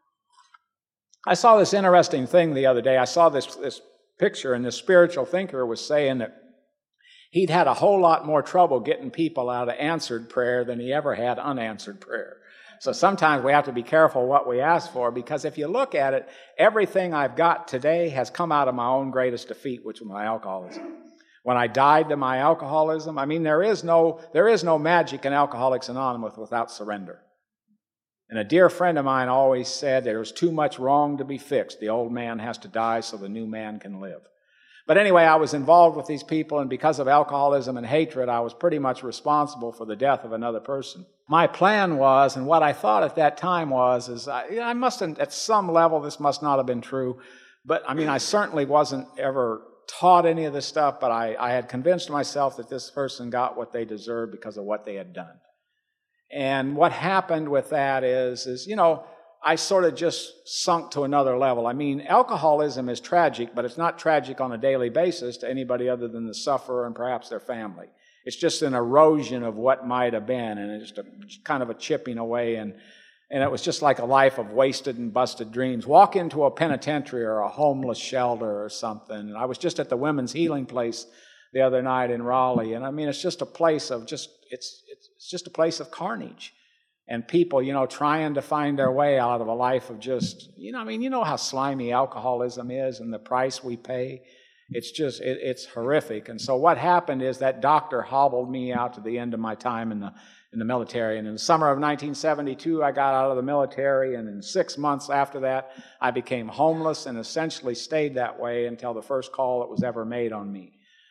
I saw this interesting thing the other day. I saw this, this picture, and this spiritual thinker was saying that he'd had a whole lot more trouble getting people out of answered prayer than he ever had unanswered prayer. So sometimes we have to be careful what we ask for, because if you look at it, everything I've got today has come out of my own greatest defeat, which was my alcoholism. When I died to my alcoholism, I mean, there is no, there is no magic in Alcoholics Anonymous without surrender. And a dear friend of mine always said there's too much wrong to be fixed. The old man has to die so the new man can live. But anyway, I was involved with these people, and because of alcoholism and hatred, I was pretty much responsible for the death of another person. My plan was, and what I thought at that time was, is I, I mustn't, at some level, this must not have been true, but I mean, I certainly wasn't ever taught any of this stuff, but I, I had convinced myself that this person got what they deserved because of what they had done. And what happened with that is, is, you know, I sort of just sunk to another level. I mean, alcoholism is tragic, but it's not tragic on a daily basis to anybody other than the sufferer and perhaps their family. It's just an erosion of what might have been, and it's just a, kind of a chipping away, and, and it was just like a life of wasted and busted dreams. Walk into a penitentiary or a homeless shelter or something. And I was just at the Women's Healing Place the other night in Raleigh, and I mean, it's just a place of just, it's, it's, it's just a place of carnage. And people, you know, trying to find their way out of a life of just, you know, I mean, you know how slimy alcoholism is and the price we pay. It's just, it, it's horrific. And so what happened is that doctor hobbled me out to the end of my time in the in the military. And in the summer of nineteen seventy-two, I got out of the military, and in six months after that, I became homeless and essentially stayed that way until the first call that was ever made on me.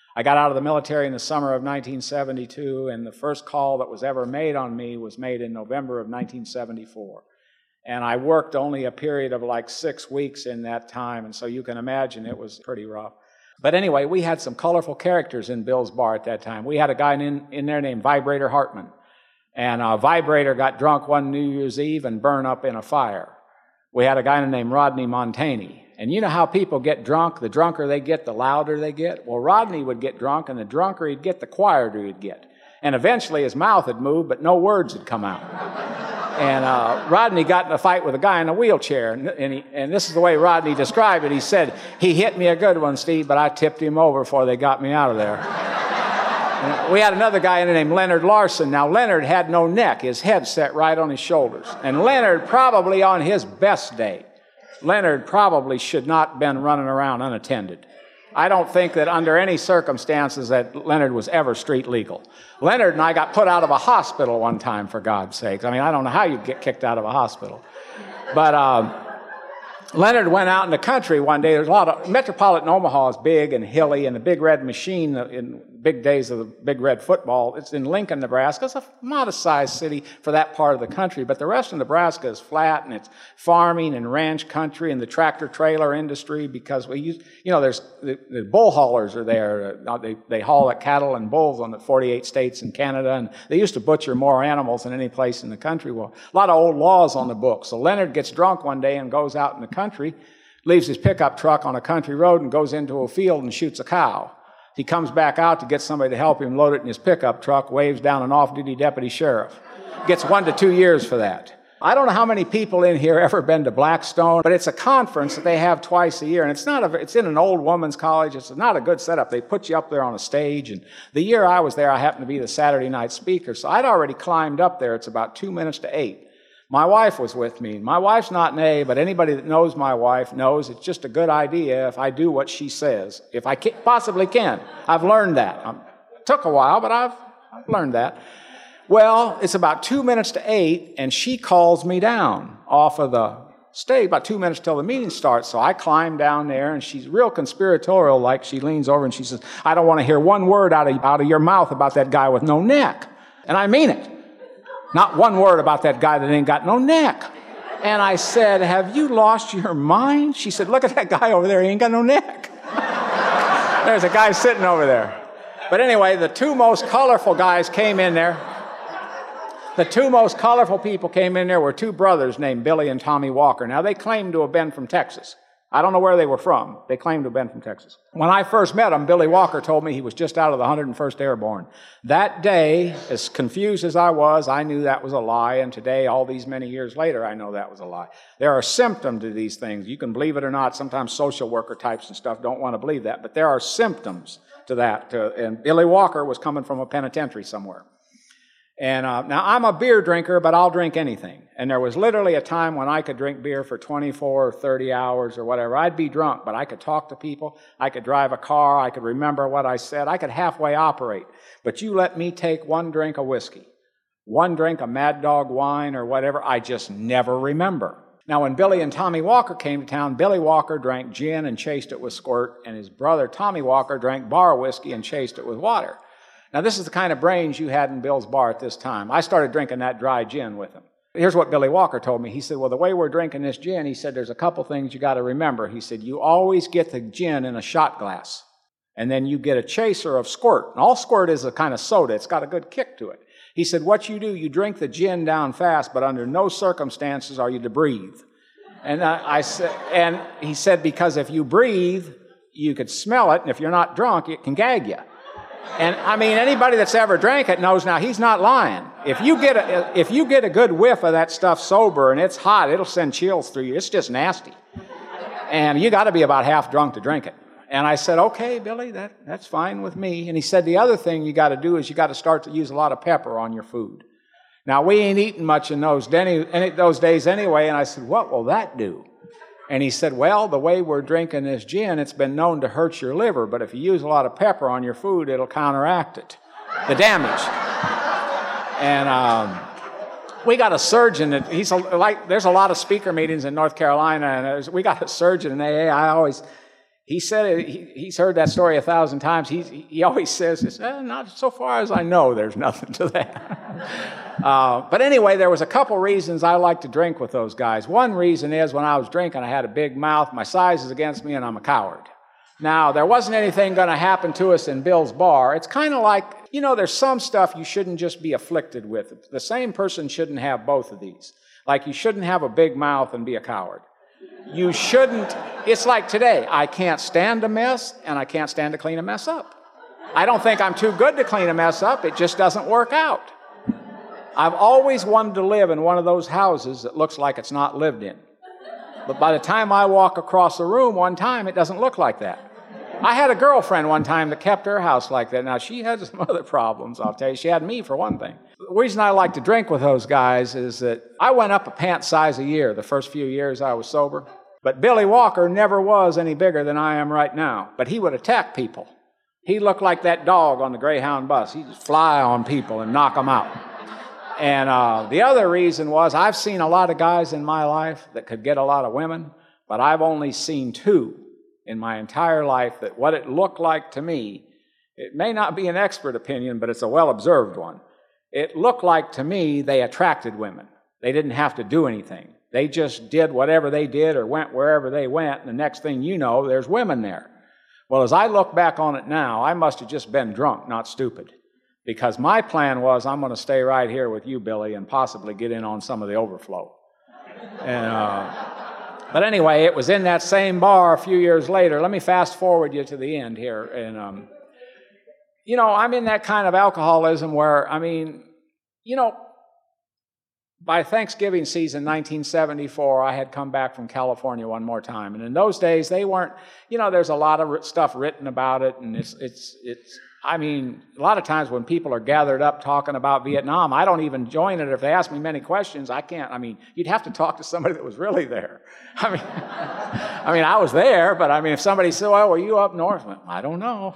I got out of the military in the summer of nineteen seventy-two, and the first call that was ever made on me was made in November of nineteen seventy-four. And I worked only a period of like six weeks in that time, and so you can imagine it was pretty rough. But anyway, we had some colorful characters in Bill's bar at that time. We had a guy in, in there named Vibrator Hartman. And uh, Vibrator got drunk one New Year's Eve and burned up in a fire. We had a guy named Rodney Montani. And you know how people get drunk? The drunker they get, the louder they get. Well, Rodney would get drunk, and the drunker he'd get, the quieter he'd get. And eventually his mouth had moved, but no words had come out. And uh, Rodney got in a fight with a guy in a wheelchair. And, and, he, and this is the way Rodney described it. He said, he hit me a good one, Steve, but I tipped him over before they got me out of there. And we had another guy named Leonard Larson. Now, Leonard had no neck. His head sat right on his shoulders. And Leonard, probably on his best day, Leonard probably should not have been running around unattended. I don't think that under any circumstances that Leonard was ever street legal. Leonard and I got put out of a hospital one time, for God's sakes. I mean, I don't know how you get kicked out of a hospital. But um, Leonard went out in the country one day. There's a lot of, Metropolitan Omaha is big and hilly, and the Big Red Machine in big days of the Big Red football, it's in Lincoln, Nebraska. It's a modest-sized city for that part of the country, but the rest of Nebraska is flat, and it's farming and ranch country and the tractor-trailer industry, because we use, you know, there's, the, the bull haulers are there. Uh, they, they haul cattle and bulls on the forty-eight states in Canada, and they used to butcher more animals than any place in the country. Well, a lot of old laws on the books. So Leonard gets drunk one day and goes out in the country, leaves his pickup truck on a country road and goes into a field and shoots a cow. He comes back out to get somebody to help him load it in his pickup truck, waves down an off-duty deputy sheriff. Gets one to two years for that. I don't know how many people in here ever been to Blackstone, but it's a conference that they have twice a year, and it's not a, it's in an old woman's college. It's not a good setup. They put you up there on a stage, and the year I was there, I happened to be the Saturday night speaker, so I'd already climbed up there. It's about two minutes to eight. My wife was with me. My wife's not an A, but anybody that knows my wife knows it's just a good idea if I do what she says, if I can, possibly can. I've learned that. Um, it took a while, but I've, I've learned that. Well, it's about two minutes to eight, and she calls me down off of the stage, about two minutes till the meeting starts. So I climb down there, and she's real conspiratorial, like she leans over and she says, I don't want to hear one word out of, out of your mouth about that guy with no neck. And I mean it. Not one word about that guy that ain't got no neck. And I said, have you lost your mind? She said, look at that guy over there. He ain't got no neck. There's a guy sitting over there. But anyway, the two most colorful guys came in there. The two most colorful people came in there were two brothers named Billy and Tommy Walker. Now, they claimed to have been from Texas. I don't know where they were from. They claimed to have been from Texas. When I first met them, Billy Walker told me he was just out of the one hundred first Airborne. That day, as confused as I was, I knew that was a lie, and today, all these many years later, I know that was a lie. There are symptoms to these things. You can believe it or not. Sometimes social worker types and stuff don't want to believe that, but there are symptoms to that. And Billy Walker was coming from a penitentiary somewhere. And uh, now, I'm a beer drinker, but I'll drink anything. And there was literally a time when I could drink beer for twenty-four or thirty hours or whatever. I'd be drunk, but I could talk to people. I could drive a car. I could remember what I said. I could halfway operate. But you let me take one drink of whiskey, one drink of Mad Dog wine or whatever, I just never remember. Now, when Billy and Tommy Walker came to town, Billy Walker drank gin and chased it with squirt, and his brother Tommy Walker drank bar whiskey and chased it with water. Now, this is the kind of brains you had in Bill's bar at this time. I started drinking that dry gin with him. Here's what Billy Walker told me. He said, well, the way we're drinking this gin, he said, there's a couple things you got to remember. He said, you always get the gin in a shot glass, and then you get a chaser of squirt. And all squirt is a kind of soda. It's got a good kick to it. He said, what you do, you drink the gin down fast, but under no circumstances are you to breathe. And I, I said, and he said, because if you breathe, you could smell it, and if you're not drunk, it can gag you. And I mean, anybody that's ever drank it knows now he's not lying. If you get a, if you get a good whiff of that stuff sober and it's hot, it'll send chills through you. It's just nasty. And you got to be about half drunk to drink it. And I said, okay, Billy, that, that's fine with me. And he said, the other thing you got to do is you got to start to use a lot of pepper on your food. Now, we ain't eating much in those, den- those days anyway. And I said, what will that do? And he said, well, the way we're drinking this gin, it's been known to hurt your liver, but if you use a lot of pepper on your food, it'll counteract it, the damage. And um, we got a surgeon, that he's a, like, there's a lot of speaker meetings in North Carolina, and we got a surgeon in A A. I always, he said it, he, he's heard that story a thousand times. He's, he always says, this, eh, not so far as I know, there's nothing to that. uh, but anyway, there was a couple reasons I like to drink with those guys. One reason is when I was drinking, I had a big mouth, my size is against me, and I'm a coward. Now, there wasn't anything going to happen to us in Bill's bar. It's kind of like, you know, there's some stuff you shouldn't just be afflicted with. The same person shouldn't have both of these. Like you shouldn't have a big mouth and be a coward. You shouldn't, it's like today, I can't stand a mess and I can't stand to clean a mess up. I don't think I'm too good to clean a mess up, it just doesn't work out. I've always wanted to live in one of those houses that looks like it's not lived in. But by the time I walk across the room one time, it doesn't look like that. I had a girlfriend one time that kept her house like that. Now, she had some other problems, I'll tell you. She had me, for one thing. The reason I like to drink with those guys is that I went up a pant size a year the first few years I was sober. But Billy Walker never was any bigger than I am right now. But he would attack people. He looked like that dog on the Greyhound bus. He'd just fly on people and knock them out. And uh, the other reason was I've seen a lot of guys in my life that could get a lot of women, but I've only seen two in my entire life that what it looked like to me, it may not be an expert opinion, but it's a well-observed one. It looked like to me they attracted women. They didn't have to do anything. They just did whatever they did or went wherever they went, and the next thing you know, there's women there. Well, as I look back on it now, I must have just been drunk, not stupid. Because my plan was, I'm going to stay right here with you, Billy, and possibly get in on some of the overflow. And, uh, but anyway, it was in that same bar a few years later. Let me fast forward you to the end here. And, um, you know, I'm in that kind of alcoholism where, I mean, you know, by Thanksgiving season nineteen seventy-four, I had come back from California one more time. And in those days, they weren't, you know, there's a lot of stuff written about it. And it's, it's, it's, I mean, a lot of times when people are gathered up talking about Vietnam, I don't even join it. If they ask me many questions, I can't. I mean, you'd have to talk to somebody that was really there. I mean, I mean, I was there, but I mean, if somebody said, well, were you up north? Well, I don't know.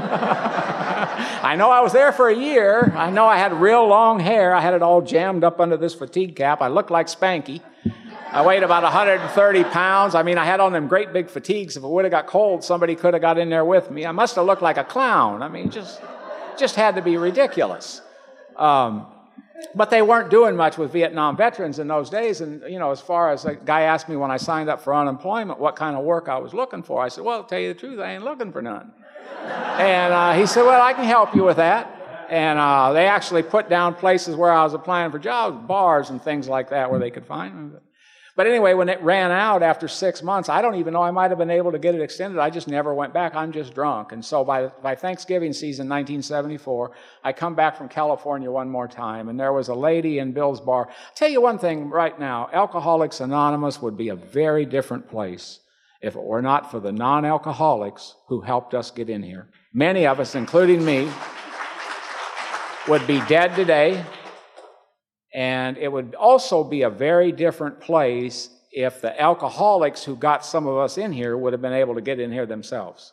I know I was there for a year. I know I had real long hair. I had it all jammed up under this fatigue cap. I looked like Spanky. I weighed about one hundred thirty pounds. I mean, I had on them great big fatigues. If it would have got cold, somebody could have got in there with me. I must have looked like a clown. I mean, just, just had to be ridiculous. Um, but they weren't doing much with Vietnam veterans in those days. And, you know, as far as a guy asked me when I signed up for unemployment what kind of work I was looking for, I said, well, to tell you the truth, I ain't looking for none. And uh, he said, well, I can help you with that. And uh, they actually put down places where I was applying for jobs, bars and things like that where they could find them. But anyway, when it ran out after six months, I don't even know, I might have been able to get it extended. I just never went back. I'm just drunk. And so by, by Thanksgiving season nineteen seventy-four, I come back from California one more time, and there was a lady in Bill's bar. I'll tell you one thing right now, Alcoholics Anonymous would be a very different place if it were not for the non-alcoholics who helped us get in here. Many of us, including me, would be dead today. And it would also be a very different place if the alcoholics who got some of us in here would have been able to get in here themselves.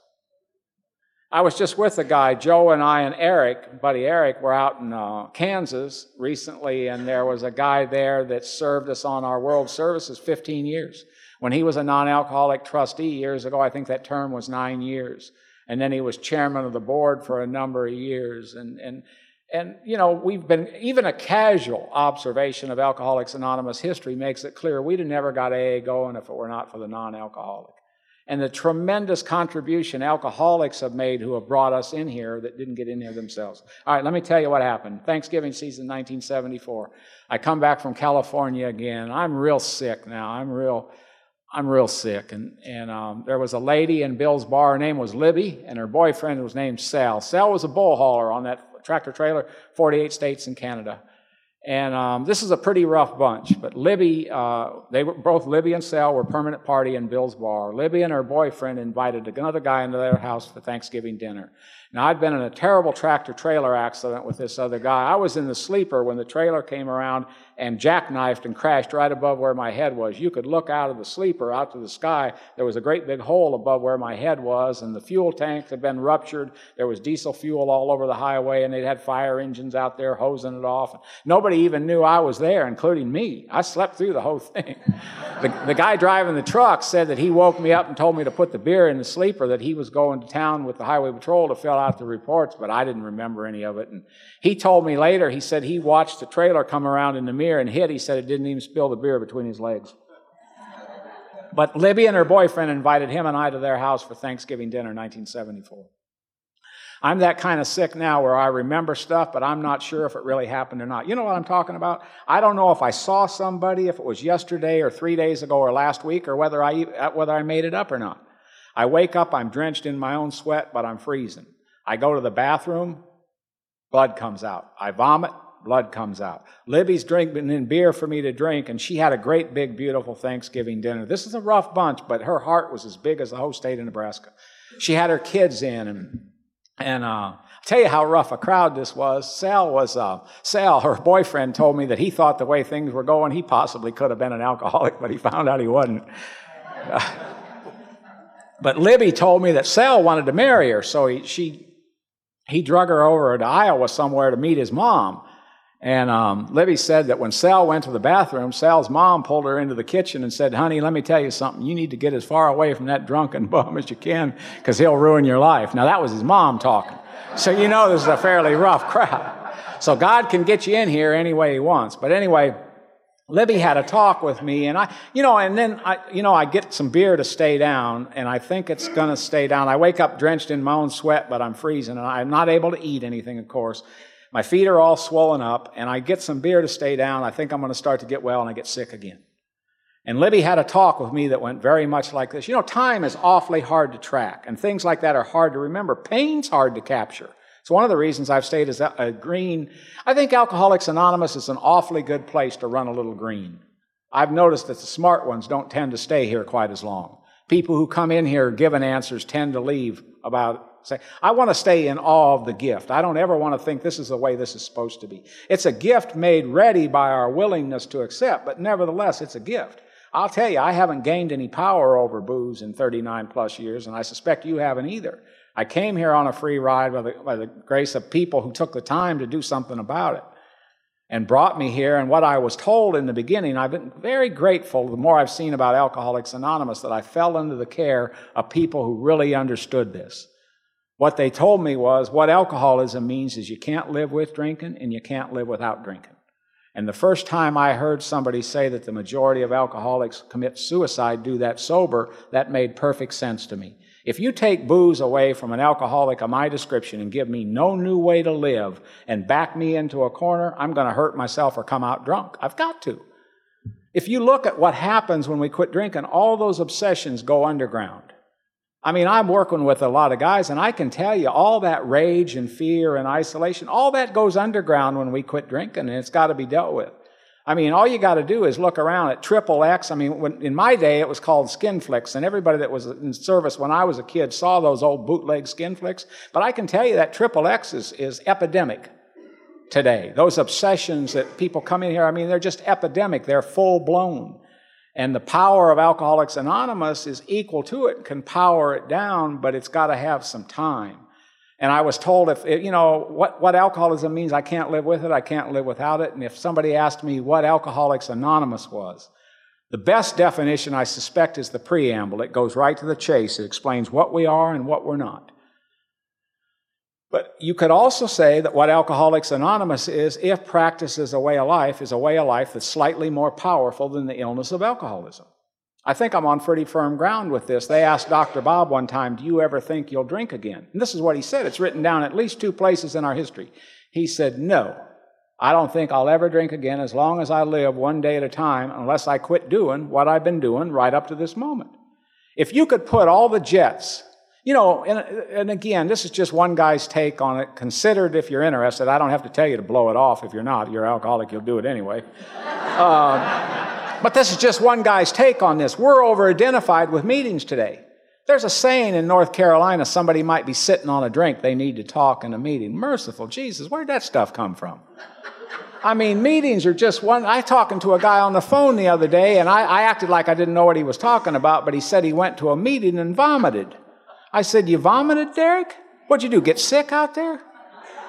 I was just with a guy, Joe and I and Eric, buddy Eric, were out in uh, Kansas recently, and there was a guy there that served us on our World Services fifteen years. When he was a non-alcoholic trustee years ago, I think that term was nine years. And then he was chairman of the board for a number of years. And, and And, you know, we've been, even a casual observation of Alcoholics Anonymous history makes it clear we'd have never got A A going if it were not for the non-alcoholic. And the tremendous contribution alcoholics have made who have brought us in here that didn't get in here themselves. All right, let me tell you what happened. Thanksgiving season nineteen seventy-four. I come back from California again. I'm real sick now. I'm real, I'm real sick. And, and um, there was a lady in Bill's bar. Her name was Libby, and her boyfriend was named Sal. Sal was a bull hauler on that tractor trailer, forty-eight states in Canada. And um, this is a pretty rough bunch, but Libby, uh, they were both Libby and Sal were permanent party in Bill's bar. Libby and her boyfriend invited another guy into their house for Thanksgiving dinner. Now, I'd been in a terrible tractor trailer accident with this other guy. I was in the sleeper when the trailer came around and jackknifed and crashed right above where my head was. You could look out of the sleeper out to the sky. There was a great big hole above where my head was, and the fuel tank had been ruptured. There was diesel fuel all over the highway, and they'd had fire engines out there hosing it off. Nobody Nobody even knew I was there, including me. I slept through the whole thing. The, the guy driving the truck said that he woke me up and told me to put the beer in the sleeper, that he was going to town with the highway patrol to fill out the reports, but I didn't remember any of it. And he told me later, he said he watched the trailer come around in the mirror and hit. He said it didn't even spill the beer between his legs. But Libby and her boyfriend invited him and I to their house for Thanksgiving dinner in nineteen seventy-four. I'm that kind of sick now where I remember stuff, but I'm not sure if it really happened or not. You know what I'm talking about? I don't know if I saw somebody, if it was yesterday or three days ago or last week, or whether I whether I made it up or not. I wake up, I'm drenched in my own sweat, but I'm freezing. I go to the bathroom, blood comes out. I vomit, blood comes out. Libby's drinking in beer for me to drink, and she had a great, big, beautiful Thanksgiving dinner. This is a rough bunch, but her heart was as big as the whole state of Nebraska. She had her kids in, and And uh, I'll tell you how rough a crowd this was. Sal was, uh, Sal, her boyfriend, told me that he thought the way things were going, he possibly could have been an alcoholic, but he found out he wasn't. Uh, but Libby told me that Sal wanted to marry her, so he, she, he drug her over to Iowa somewhere to meet his mom. And um, Libby said that when Sal went to the bathroom, Sal's mom pulled her into the kitchen and said, honey, let me tell you something. You need to get as far away from that drunken bum as you can because he'll ruin your life. Now, that was his mom talking. So you know this is a fairly rough crowd. So God can get you in here any way he wants. But anyway, Libby had a talk with me, and I, you know, and then I, you know, I get some beer to stay down, and I think it's going to stay down. I wake up drenched in my own sweat, but I'm freezing, and I'm not able to eat anything, of course. My feet are all swollen up, and I get some beer to stay down. I think I'm going to start to get well, and I get sick again. And Libby had a talk with me that went very much like this. You know, time is awfully hard to track, and things like that are hard to remember. Pain's hard to capture. It's one of the reasons I've stayed as a green. I think Alcoholics Anonymous is an awfully good place to run a little green. I've noticed that the smart ones don't tend to stay here quite as long. People who come in here given answers tend to leave about Say, I want to stay in awe of the gift. I don't ever want to think this is the way this is supposed to be. It's a gift made ready by our willingness to accept, but nevertheless, it's a gift. I'll tell you, I haven't gained any power over booze in thirty-nine plus years, and I suspect you haven't either. I came here on a free ride by the, by the grace of people who took the time to do something about it and brought me here. And what I was told in the beginning, I've been very grateful the more I've seen about Alcoholics Anonymous that I fell into the care of people who really understood this. What they told me was what alcoholism means is you can't live with drinking and you can't live without drinking. And the first time I heard somebody say that the majority of alcoholics commit suicide, do that sober, that made perfect sense to me. If you take booze away from an alcoholic of my description and give me no new way to live and back me into a corner, I'm going to hurt myself or come out drunk. I've got to. If you look at what happens when we quit drinking, all those obsessions go underground. I mean, I'm working with a lot of guys, and I can tell you all that rage and fear and isolation, all that goes underground when we quit drinking, and it's got to be dealt with. I mean, all you got to do is look around at Triple X. I mean, when, in my day, it was called Skin Flicks, and everybody that was in service when I was a kid saw those old bootleg Skin Flicks. But I can tell you that Triple X is, is epidemic today. Those obsessions that people come in here, I mean, they're just epidemic. They're full-blown. And the power of Alcoholics Anonymous is equal to it, can power it down, but it's got to have some time. And I was told if, you know, what, what alcoholism means, I can't live with it, I can't live without it. And if somebody asked me what Alcoholics Anonymous was, the best definition, I suspect, is the preamble. It goes right to the chase. It explains what we are and what we're not. But you could also say that what Alcoholics Anonymous is, if practice is a way of life, is a way of life that's slightly more powerful than the illness of alcoholism. I think I'm on pretty firm ground with this. They asked Doctor Bob one time, do you ever think you'll drink again? And this is what he said. It's written down at least two places in our history. He said, no, I don't think I'll ever drink again as long as I live one day at a time unless I quit doing what I've been doing right up to this moment. If you could put all the jets, you know, and, and again, this is just one guy's take on it. Consider it if you're interested. I don't have to tell you to blow it off. If you're not, you're an alcoholic, you'll do it anyway. uh, but this is just one guy's take on this. We're over-identified with meetings today. There's a saying in North Carolina, somebody might be sitting on a drink, they need to talk in a meeting. Merciful Jesus, where'd that stuff come from? I mean, meetings are just one. I talking to a guy on the phone the other day, and I, I acted like I didn't know what he was talking about, but he said he went to a meeting and vomited. I said, you vomited, Derek? What'd you do, get sick out there?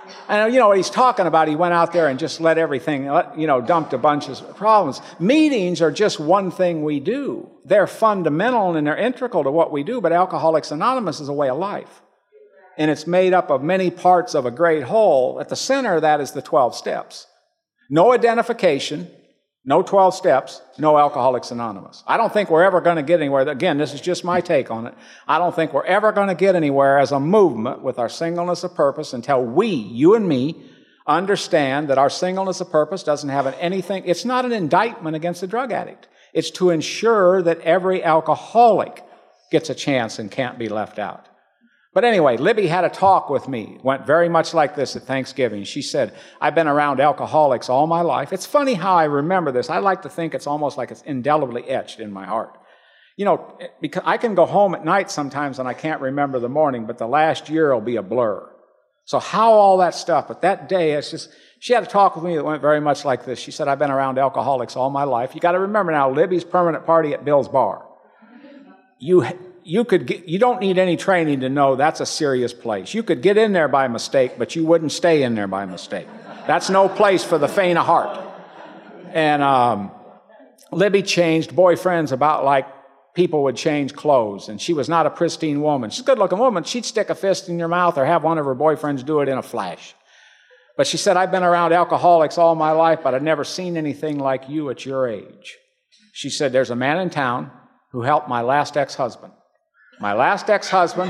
And you know what he's talking about? He went out there and just let everything, you know, dumped a bunch of problems. Meetings are just one thing we do. They're fundamental and they're integral to what we do, but Alcoholics Anonymous is a way of life. And it's made up of many parts of a great whole. At the center of that is the twelve steps. No identification, no twelve steps, no Alcoholics Anonymous. I don't think we're ever going to get anywhere. Again, this is just my take on it. I don't think we're ever going to get anywhere as a movement with our singleness of purpose until we, you and me, understand that our singleness of purpose doesn't have anything. It's not an indictment against the drug addict. It's to ensure that every alcoholic gets a chance and can't be left out. But anyway, Libby had a talk with me. Went very much like this at Thanksgiving. She said, I've been around alcoholics all my life. It's funny how I remember this. I like to think it's almost like it's indelibly etched in my heart. You know, because I can go home at night sometimes and I can't remember the morning, but the last year will be a blur. So how all that stuff, but that day, it's just, she had a talk with me that went very much like this. She said, I've been around alcoholics all my life. You got to remember now, Libby's permanent party at Bill's Bar. You You could get, you don't need any training to know that's a serious place. You could get in there by mistake, but you wouldn't stay in there by mistake. That's no place for the faint of heart. And um, Libby changed boyfriends about like people would change clothes. And she was not a pristine woman. She's a good-looking woman. She'd stick a fist in your mouth or have one of her boyfriends do it in a flash. But she said, I've been around alcoholics all my life, but I've never seen anything like you at your age. She said, there's a man in town who helped my last ex-husband. My last ex-husband,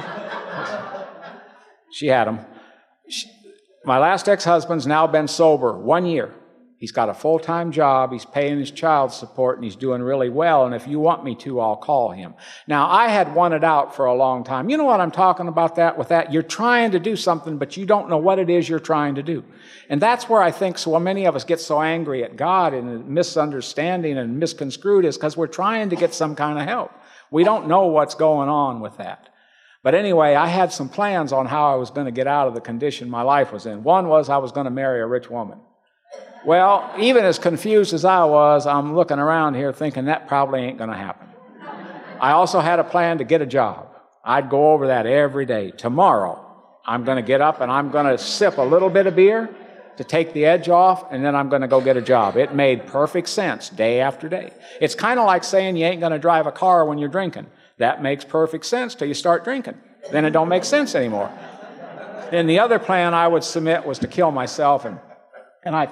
she had him. She, my last ex-husband's now been sober one year. He's got a full-time job. He's paying his child support, and he's doing really well. And if you want me to, I'll call him. Now, I had wanted out for a long time. You know what I'm talking about that with that? You're trying to do something, but you don't know what it is you're trying to do. And that's where I think so many of us get so angry at God and misunderstanding and misconstrued is because we're trying to get some kind of help. We don't know what's going on with that. But anyway, I had some plans on how I was going to get out of the condition my life was in. One was I was going to marry a rich woman. Well, even as confused as I was, I'm looking around here thinking that probably ain't going to happen. I also had a plan to get a job. I'd go over that every day. Tomorrow, I'm going to get up and I'm going to sip a little bit of beer to take the edge off, and then I'm going to go get a job. It made perfect sense day after day. It's kind of like saying you ain't going to drive a car when you're drinking. That makes perfect sense till you start drinking. Then it don't make sense anymore. And the other plan I would submit was to kill myself, and, and I,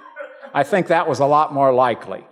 I think that was a lot more likely.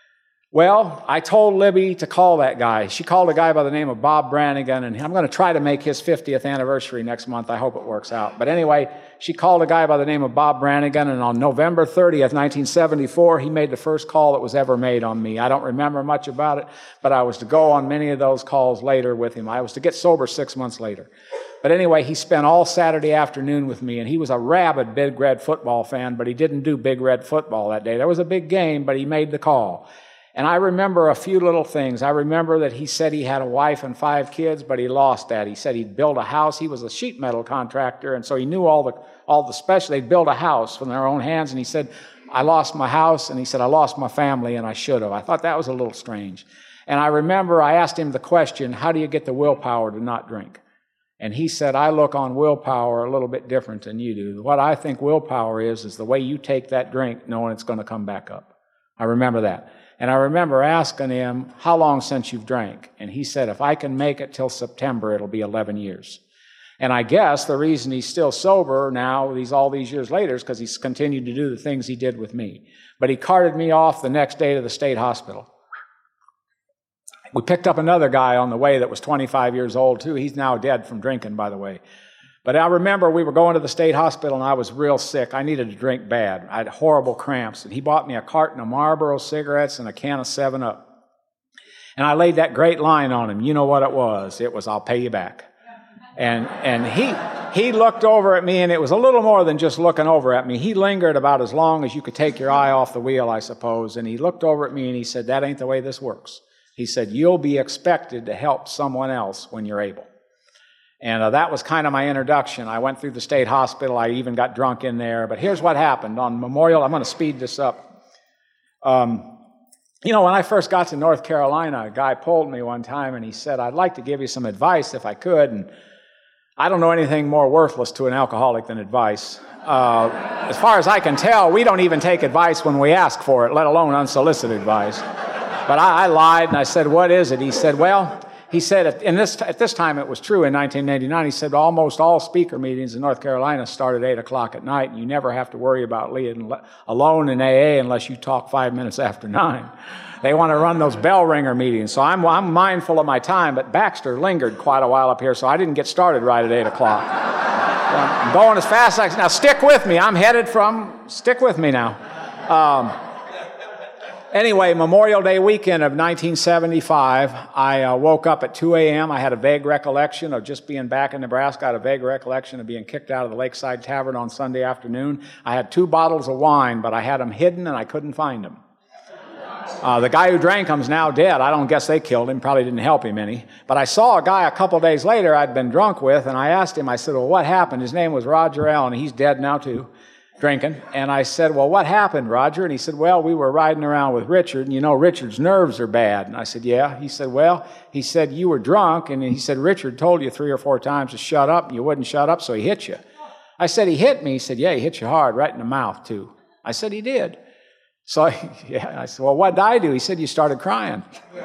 Well, I told Libby to call that guy. She called a guy by the name of Bob Brannigan, and I'm going to try to make his fiftieth anniversary next month. I hope it works out. But anyway, she called a guy by the name of Bob Brannigan, and on November thirtieth, nineteen seventy-four, he made the first call that was ever made on me. I don't remember much about it, but I was to go on many of those calls later with him. I was to get sober six months later. But anyway, he spent all Saturday afternoon with me, and he was a rabid Big Red football fan, but he didn't do Big Red football that day. There was a big game, but he made the call. And I remember a few little things. I remember that he said he had a wife and five kids, but he lost that. He said he'd build a house. He was a sheet metal contractor, and so he knew all the all the special. They'd build a house from their own hands, and he said, I lost my house, and he said, I lost my family, and I should have. I thought that was a little strange. And I remember I asked him the question, how do you get the willpower to not drink? And he said, I look on willpower a little bit different than you do. What I think willpower is, is the way you take that drink knowing it's going to come back up. I remember that. And I remember asking him, how long since you've drank? And he said, if I can make it till September, it'll be eleven years. And I guess the reason he's still sober now, these all these years later, is because he's continued to do the things he did with me. But he carted me off the next day to the state hospital. We picked up another guy on the way that was twenty-five years old, too. He's now dead from drinking, by the way. But I remember we were going to the state hospital, and I was real sick. I needed to drink bad. I had horrible cramps. And he bought me a carton of Marlboro cigarettes and a can of seven up. And I laid that great line on him. You know what it was? It was, I'll pay you back. And and he he looked over at me, and it was a little more than just looking over at me. He lingered about as long as you could take your eye off the wheel, I suppose. And he looked over at me, and he said, that ain't the way this works. He said, you'll be expected to help someone else when you're able. And uh, that was kind of my introduction. I went through the state hospital. I even got drunk in there. But here's what happened. On Memorial, I'm going to speed this up. Um, you know, when I first got to North Carolina, a guy pulled me one time, and he said, I'd like to give you some advice if I could. And I don't know anything more worthless to an alcoholic than advice. Uh, as far as I can tell, we don't even take advice when we ask for it, let alone unsolicited advice. But I, I lied, and I said, what is it? He said, well, he said, at, in this, at this time it was true in nineteen eighty-nine, he said almost all speaker meetings in North Carolina start at eight o'clock at night, and you never have to worry about being alone in A A unless you talk five minutes after nine. They want to run those bell ringer meetings. So I'm, I'm mindful of my time, but Baxter lingered quite a while up here, so I didn't get started right at eight o'clock. I'm going as fast as I can. Now, stick with me. I'm headed from, stick with me now. Um, anyway, Memorial Day weekend of nineteen seventy-five, I uh, woke up at two a.m. I had a vague recollection of just being back in Nebraska. I had a vague recollection of being kicked out of the Lakeside Tavern on Sunday afternoon. I had two bottles of wine, but I had them hidden and I couldn't find them. Uh, the guy who drank them's now dead. I don't guess they killed him. Probably didn't help him any. But I saw a guy a couple days later I'd been drunk with, and I asked him, I said, well, what happened? His name was Roger Allen. He's dead now, too, drinking. And I said, well, what happened, Roger? And he said, well, we were riding around with Richard, and you know Richard's nerves are bad. And I said, yeah. He said, well, he said, you were drunk, and he said, Richard told you three or four times to shut up, and you wouldn't shut up, so he hit you. I said, he hit me. He said, yeah, he hit you hard, right in the mouth, too. I said, he did. So, yeah, I said, well, what did I do? He said, you started crying.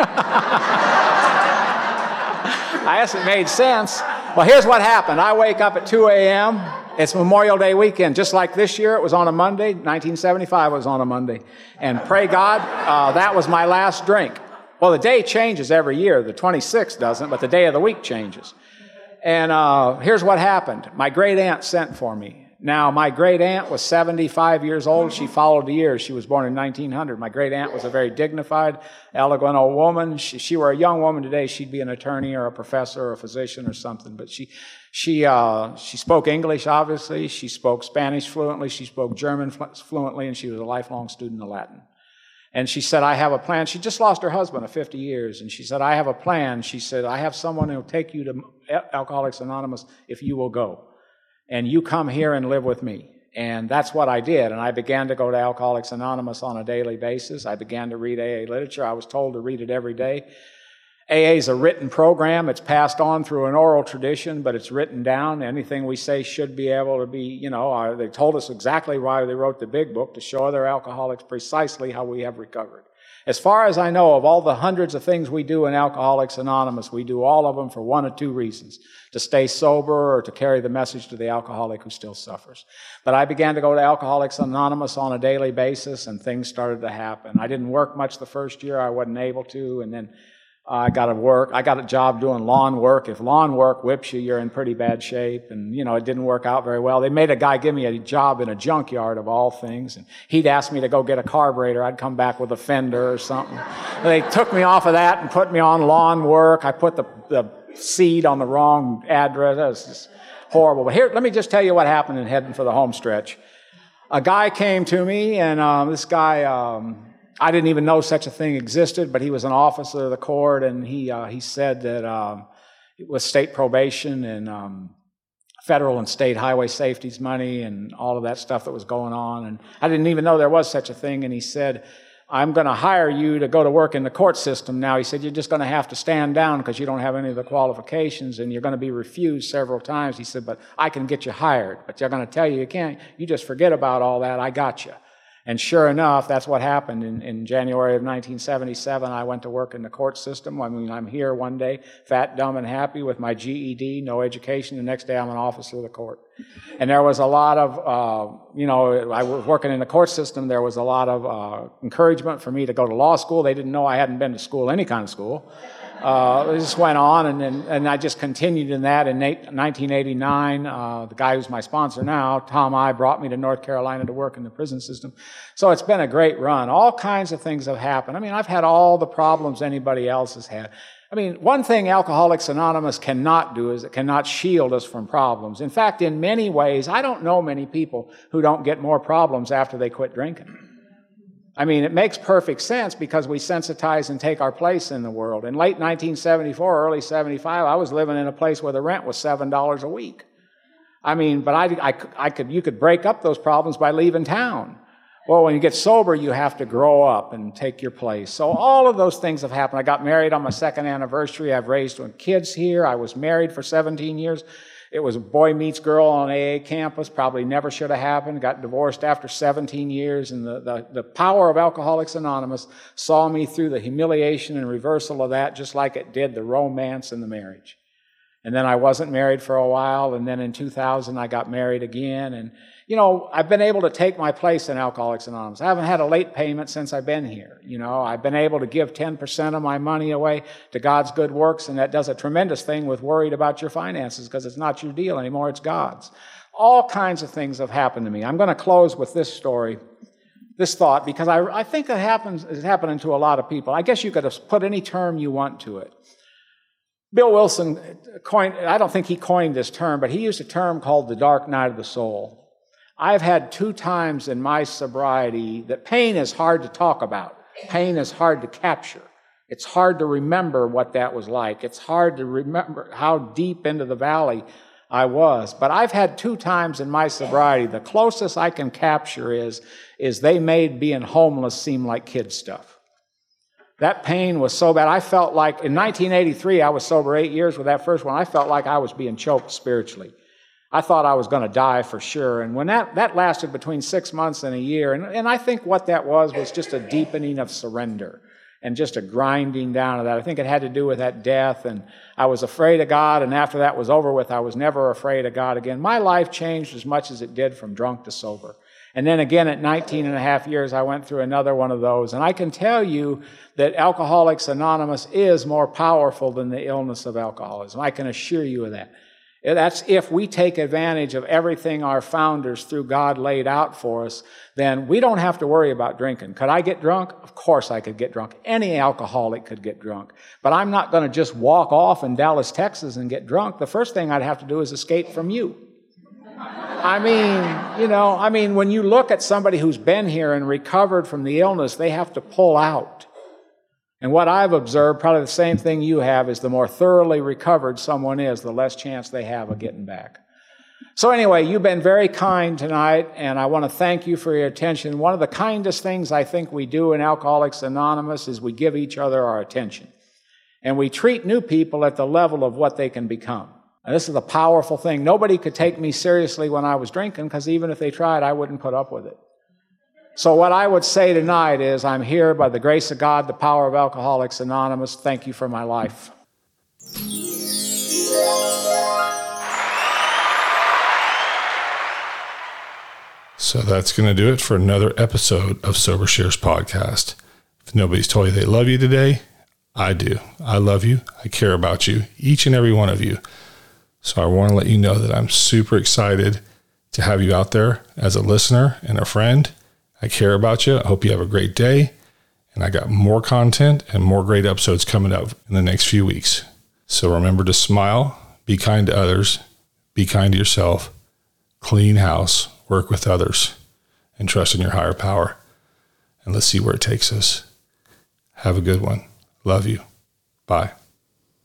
I guess it made sense. Well, here's what happened. I wake up at two a.m. It's Memorial Day weekend. Just like this year, it was on a Monday. nineteen seventy-five was on a Monday. And pray God, uh, that was my last drink. Well, the day changes every year. The twenty-sixth doesn't, but the day of the week changes. And uh, here's what happened. My great aunt sent for me. Now, my great aunt was seventy-five years old. She followed the years. She was born in nineteen hundred. My great aunt was a very dignified, elegant old woman. She, she were a young woman today, she'd be an attorney or a professor or a physician or something. But she, she, uh, she spoke English, obviously. She spoke Spanish fluently. She spoke German fluently, and she was a lifelong student of Latin. And she said, I have a plan. She just lost her husband of fifty years. And she said, I have a plan. She said, I have someone who will take you to Alcoholics Anonymous if you will go. And you come here and live with me. And that's what I did. And I began to go to Alcoholics Anonymous on a daily basis. I began to read A A literature. I was told to read it every day. A A is a written program. It's passed on through an oral tradition, but it's written down. Anything we say should be able to be, you know, uh, they told us exactly why they wrote the big book, to show other alcoholics precisely how we have recovered. As far as I know, of all the hundreds of things we do in Alcoholics Anonymous, we do all of them for one or two reasons: to stay sober or to carry the message to the alcoholic who still suffers. But I began to go to Alcoholics Anonymous on a daily basis, and things started to happen. I didn't work much the first year. I wasn't able to, and then I got to work. I got a job doing lawn work. If lawn work whips you, you're in pretty bad shape. And, you know, it didn't work out very well. They made a guy give me a job in a junkyard of all things. And he'd ask me to go get a carburetor. I'd come back with a fender or something. And they took me off of that and put me on lawn work. I put the, the seed on the wrong address. That was just horrible. But here, let me just tell you what happened in heading for the home stretch. A guy came to me, and um, this guy... Um, I didn't even know such a thing existed, but he was an officer of the court, and he uh, he said that um, it was state probation and um, federal and state highway safety's money and all of that stuff that was going on. And I didn't even know there was such a thing. And he said, I'm going to hire you to go to work in the court system now. He said, you're just going to have to stand down because you don't have any of the qualifications, and you're going to be refused several times. He said, but I can get you hired. But they're going to tell you you can't. You just forget about all that. I got you. And sure enough, that's what happened. In, in January of nineteen seventy-seven, I went to work in the court system. I mean, I'm here one day, fat, dumb, and happy with my G E D, no education. The next day, I'm an officer of the court. And there was a lot of, uh, you know, I was working in the court system. There was a lot of uh, encouragement for me to go to law school. They didn't know I hadn't been to school, any kind of school. Uh, it just went on, and, and and I just continued in that. In nineteen eighty-nine, uh, the guy who's my sponsor now, Tom I, brought me to North Carolina to work in the prison system. So it's been a great run. All kinds of things have happened. I mean, I've had all the problems anybody else has had. I mean, one thing Alcoholics Anonymous cannot do is it cannot shield us from problems. In fact, in many ways, I don't know many people who don't get more problems after they quit drinking. I mean, it makes perfect sense because we sensitize and take our place in the world. In late nineteen seventy-four, early seventy-five, I was living in a place where the rent was seven dollars a week. I mean, but I, I, I could, you could break up those problems by leaving town. Well, when you get sober, you have to grow up and take your place. So all of those things have happened. I got married on my second anniversary. I've raised kids here. I was married for seventeen years. It was boy meets girl on A A campus, probably never should have happened. Got divorced after seventeen years, and the, the, the power of Alcoholics Anonymous saw me through the humiliation and reversal of that, just like it did the romance and the marriage. And then I wasn't married for a while, and then in two thousand I got married again. And, you know, I've been able to take my place in Alcoholics Anonymous. I haven't had a late payment since I've been here. You know, I've been able to give ten percent of my money away to God's good works, and that does a tremendous thing with worried about your finances, because it's not your deal anymore, it's God's. All kinds of things have happened to me. I'm going to close with this story, this thought, because I, I think it happens, it's happening to a lot of people. I guess you could have put any term you want to it. Bill Wilson coined, I don't think he coined this term, but he used a term called the dark night of the soul. I've had two times in my sobriety that pain is hard to talk about. Pain is hard to capture. It's hard to remember what that was like. It's hard to remember how deep into the valley I was. But I've had two times in my sobriety, the closest I can capture is, is they made being homeless seem like kid stuff. That pain was so bad. I felt like, in nineteen eighty-three, I was sober eight years with that first one. I felt like I was being choked spiritually. I thought I was going to die for sure. And when that, that lasted between six months and a year, and, and I think what that was was just a deepening of surrender and just a grinding down of that. I think it had to do with that death, and I was afraid of God, and after that was over with, I was never afraid of God again. My life changed as much as it did from drunk to sober. And then again, at nineteen and a half years, I went through another one of those. And I can tell you that Alcoholics Anonymous is more powerful than the illness of alcoholism. I can assure you of that. That's if we take advantage of everything our founders through God laid out for us, then we don't have to worry about drinking. Could I get drunk? Of course I could get drunk. Any alcoholic could get drunk. But I'm not going to just walk off in Dallas, Texas and get drunk. The first thing I'd have to do is escape from you. I mean, you know, I mean, when you look at somebody who's been here and recovered from the illness, they have to pull out. And what I've observed, probably the same thing you have, is the more thoroughly recovered someone is, the less chance they have of getting back. So anyway, you've been very kind tonight, and I want to thank you for your attention. One of the kindest things I think we do in Alcoholics Anonymous is we give each other our attention. And we treat new people at the level of what they can become. And this is a powerful thing. Nobody could take me seriously when I was drinking, because even if they tried, I wouldn't put up with it. So what I would say tonight is I'm here by the grace of God, the power of Alcoholics Anonymous. Thank you for my life. So that's going to do it for another episode of Sober Shares Podcast. If nobody's told you they love you today, I do. I love you. I care about you, each and every one of you. So I want to let you know that I'm super excited to have you out there as a listener and a friend. I care about you. I hope you have a great day. And I got more content and more great episodes coming up in the next few weeks. So remember to smile, be kind to others, be kind to yourself, clean house, work with others, and trust in your higher power. And let's see where it takes us. Have a good one. Love you. Bye.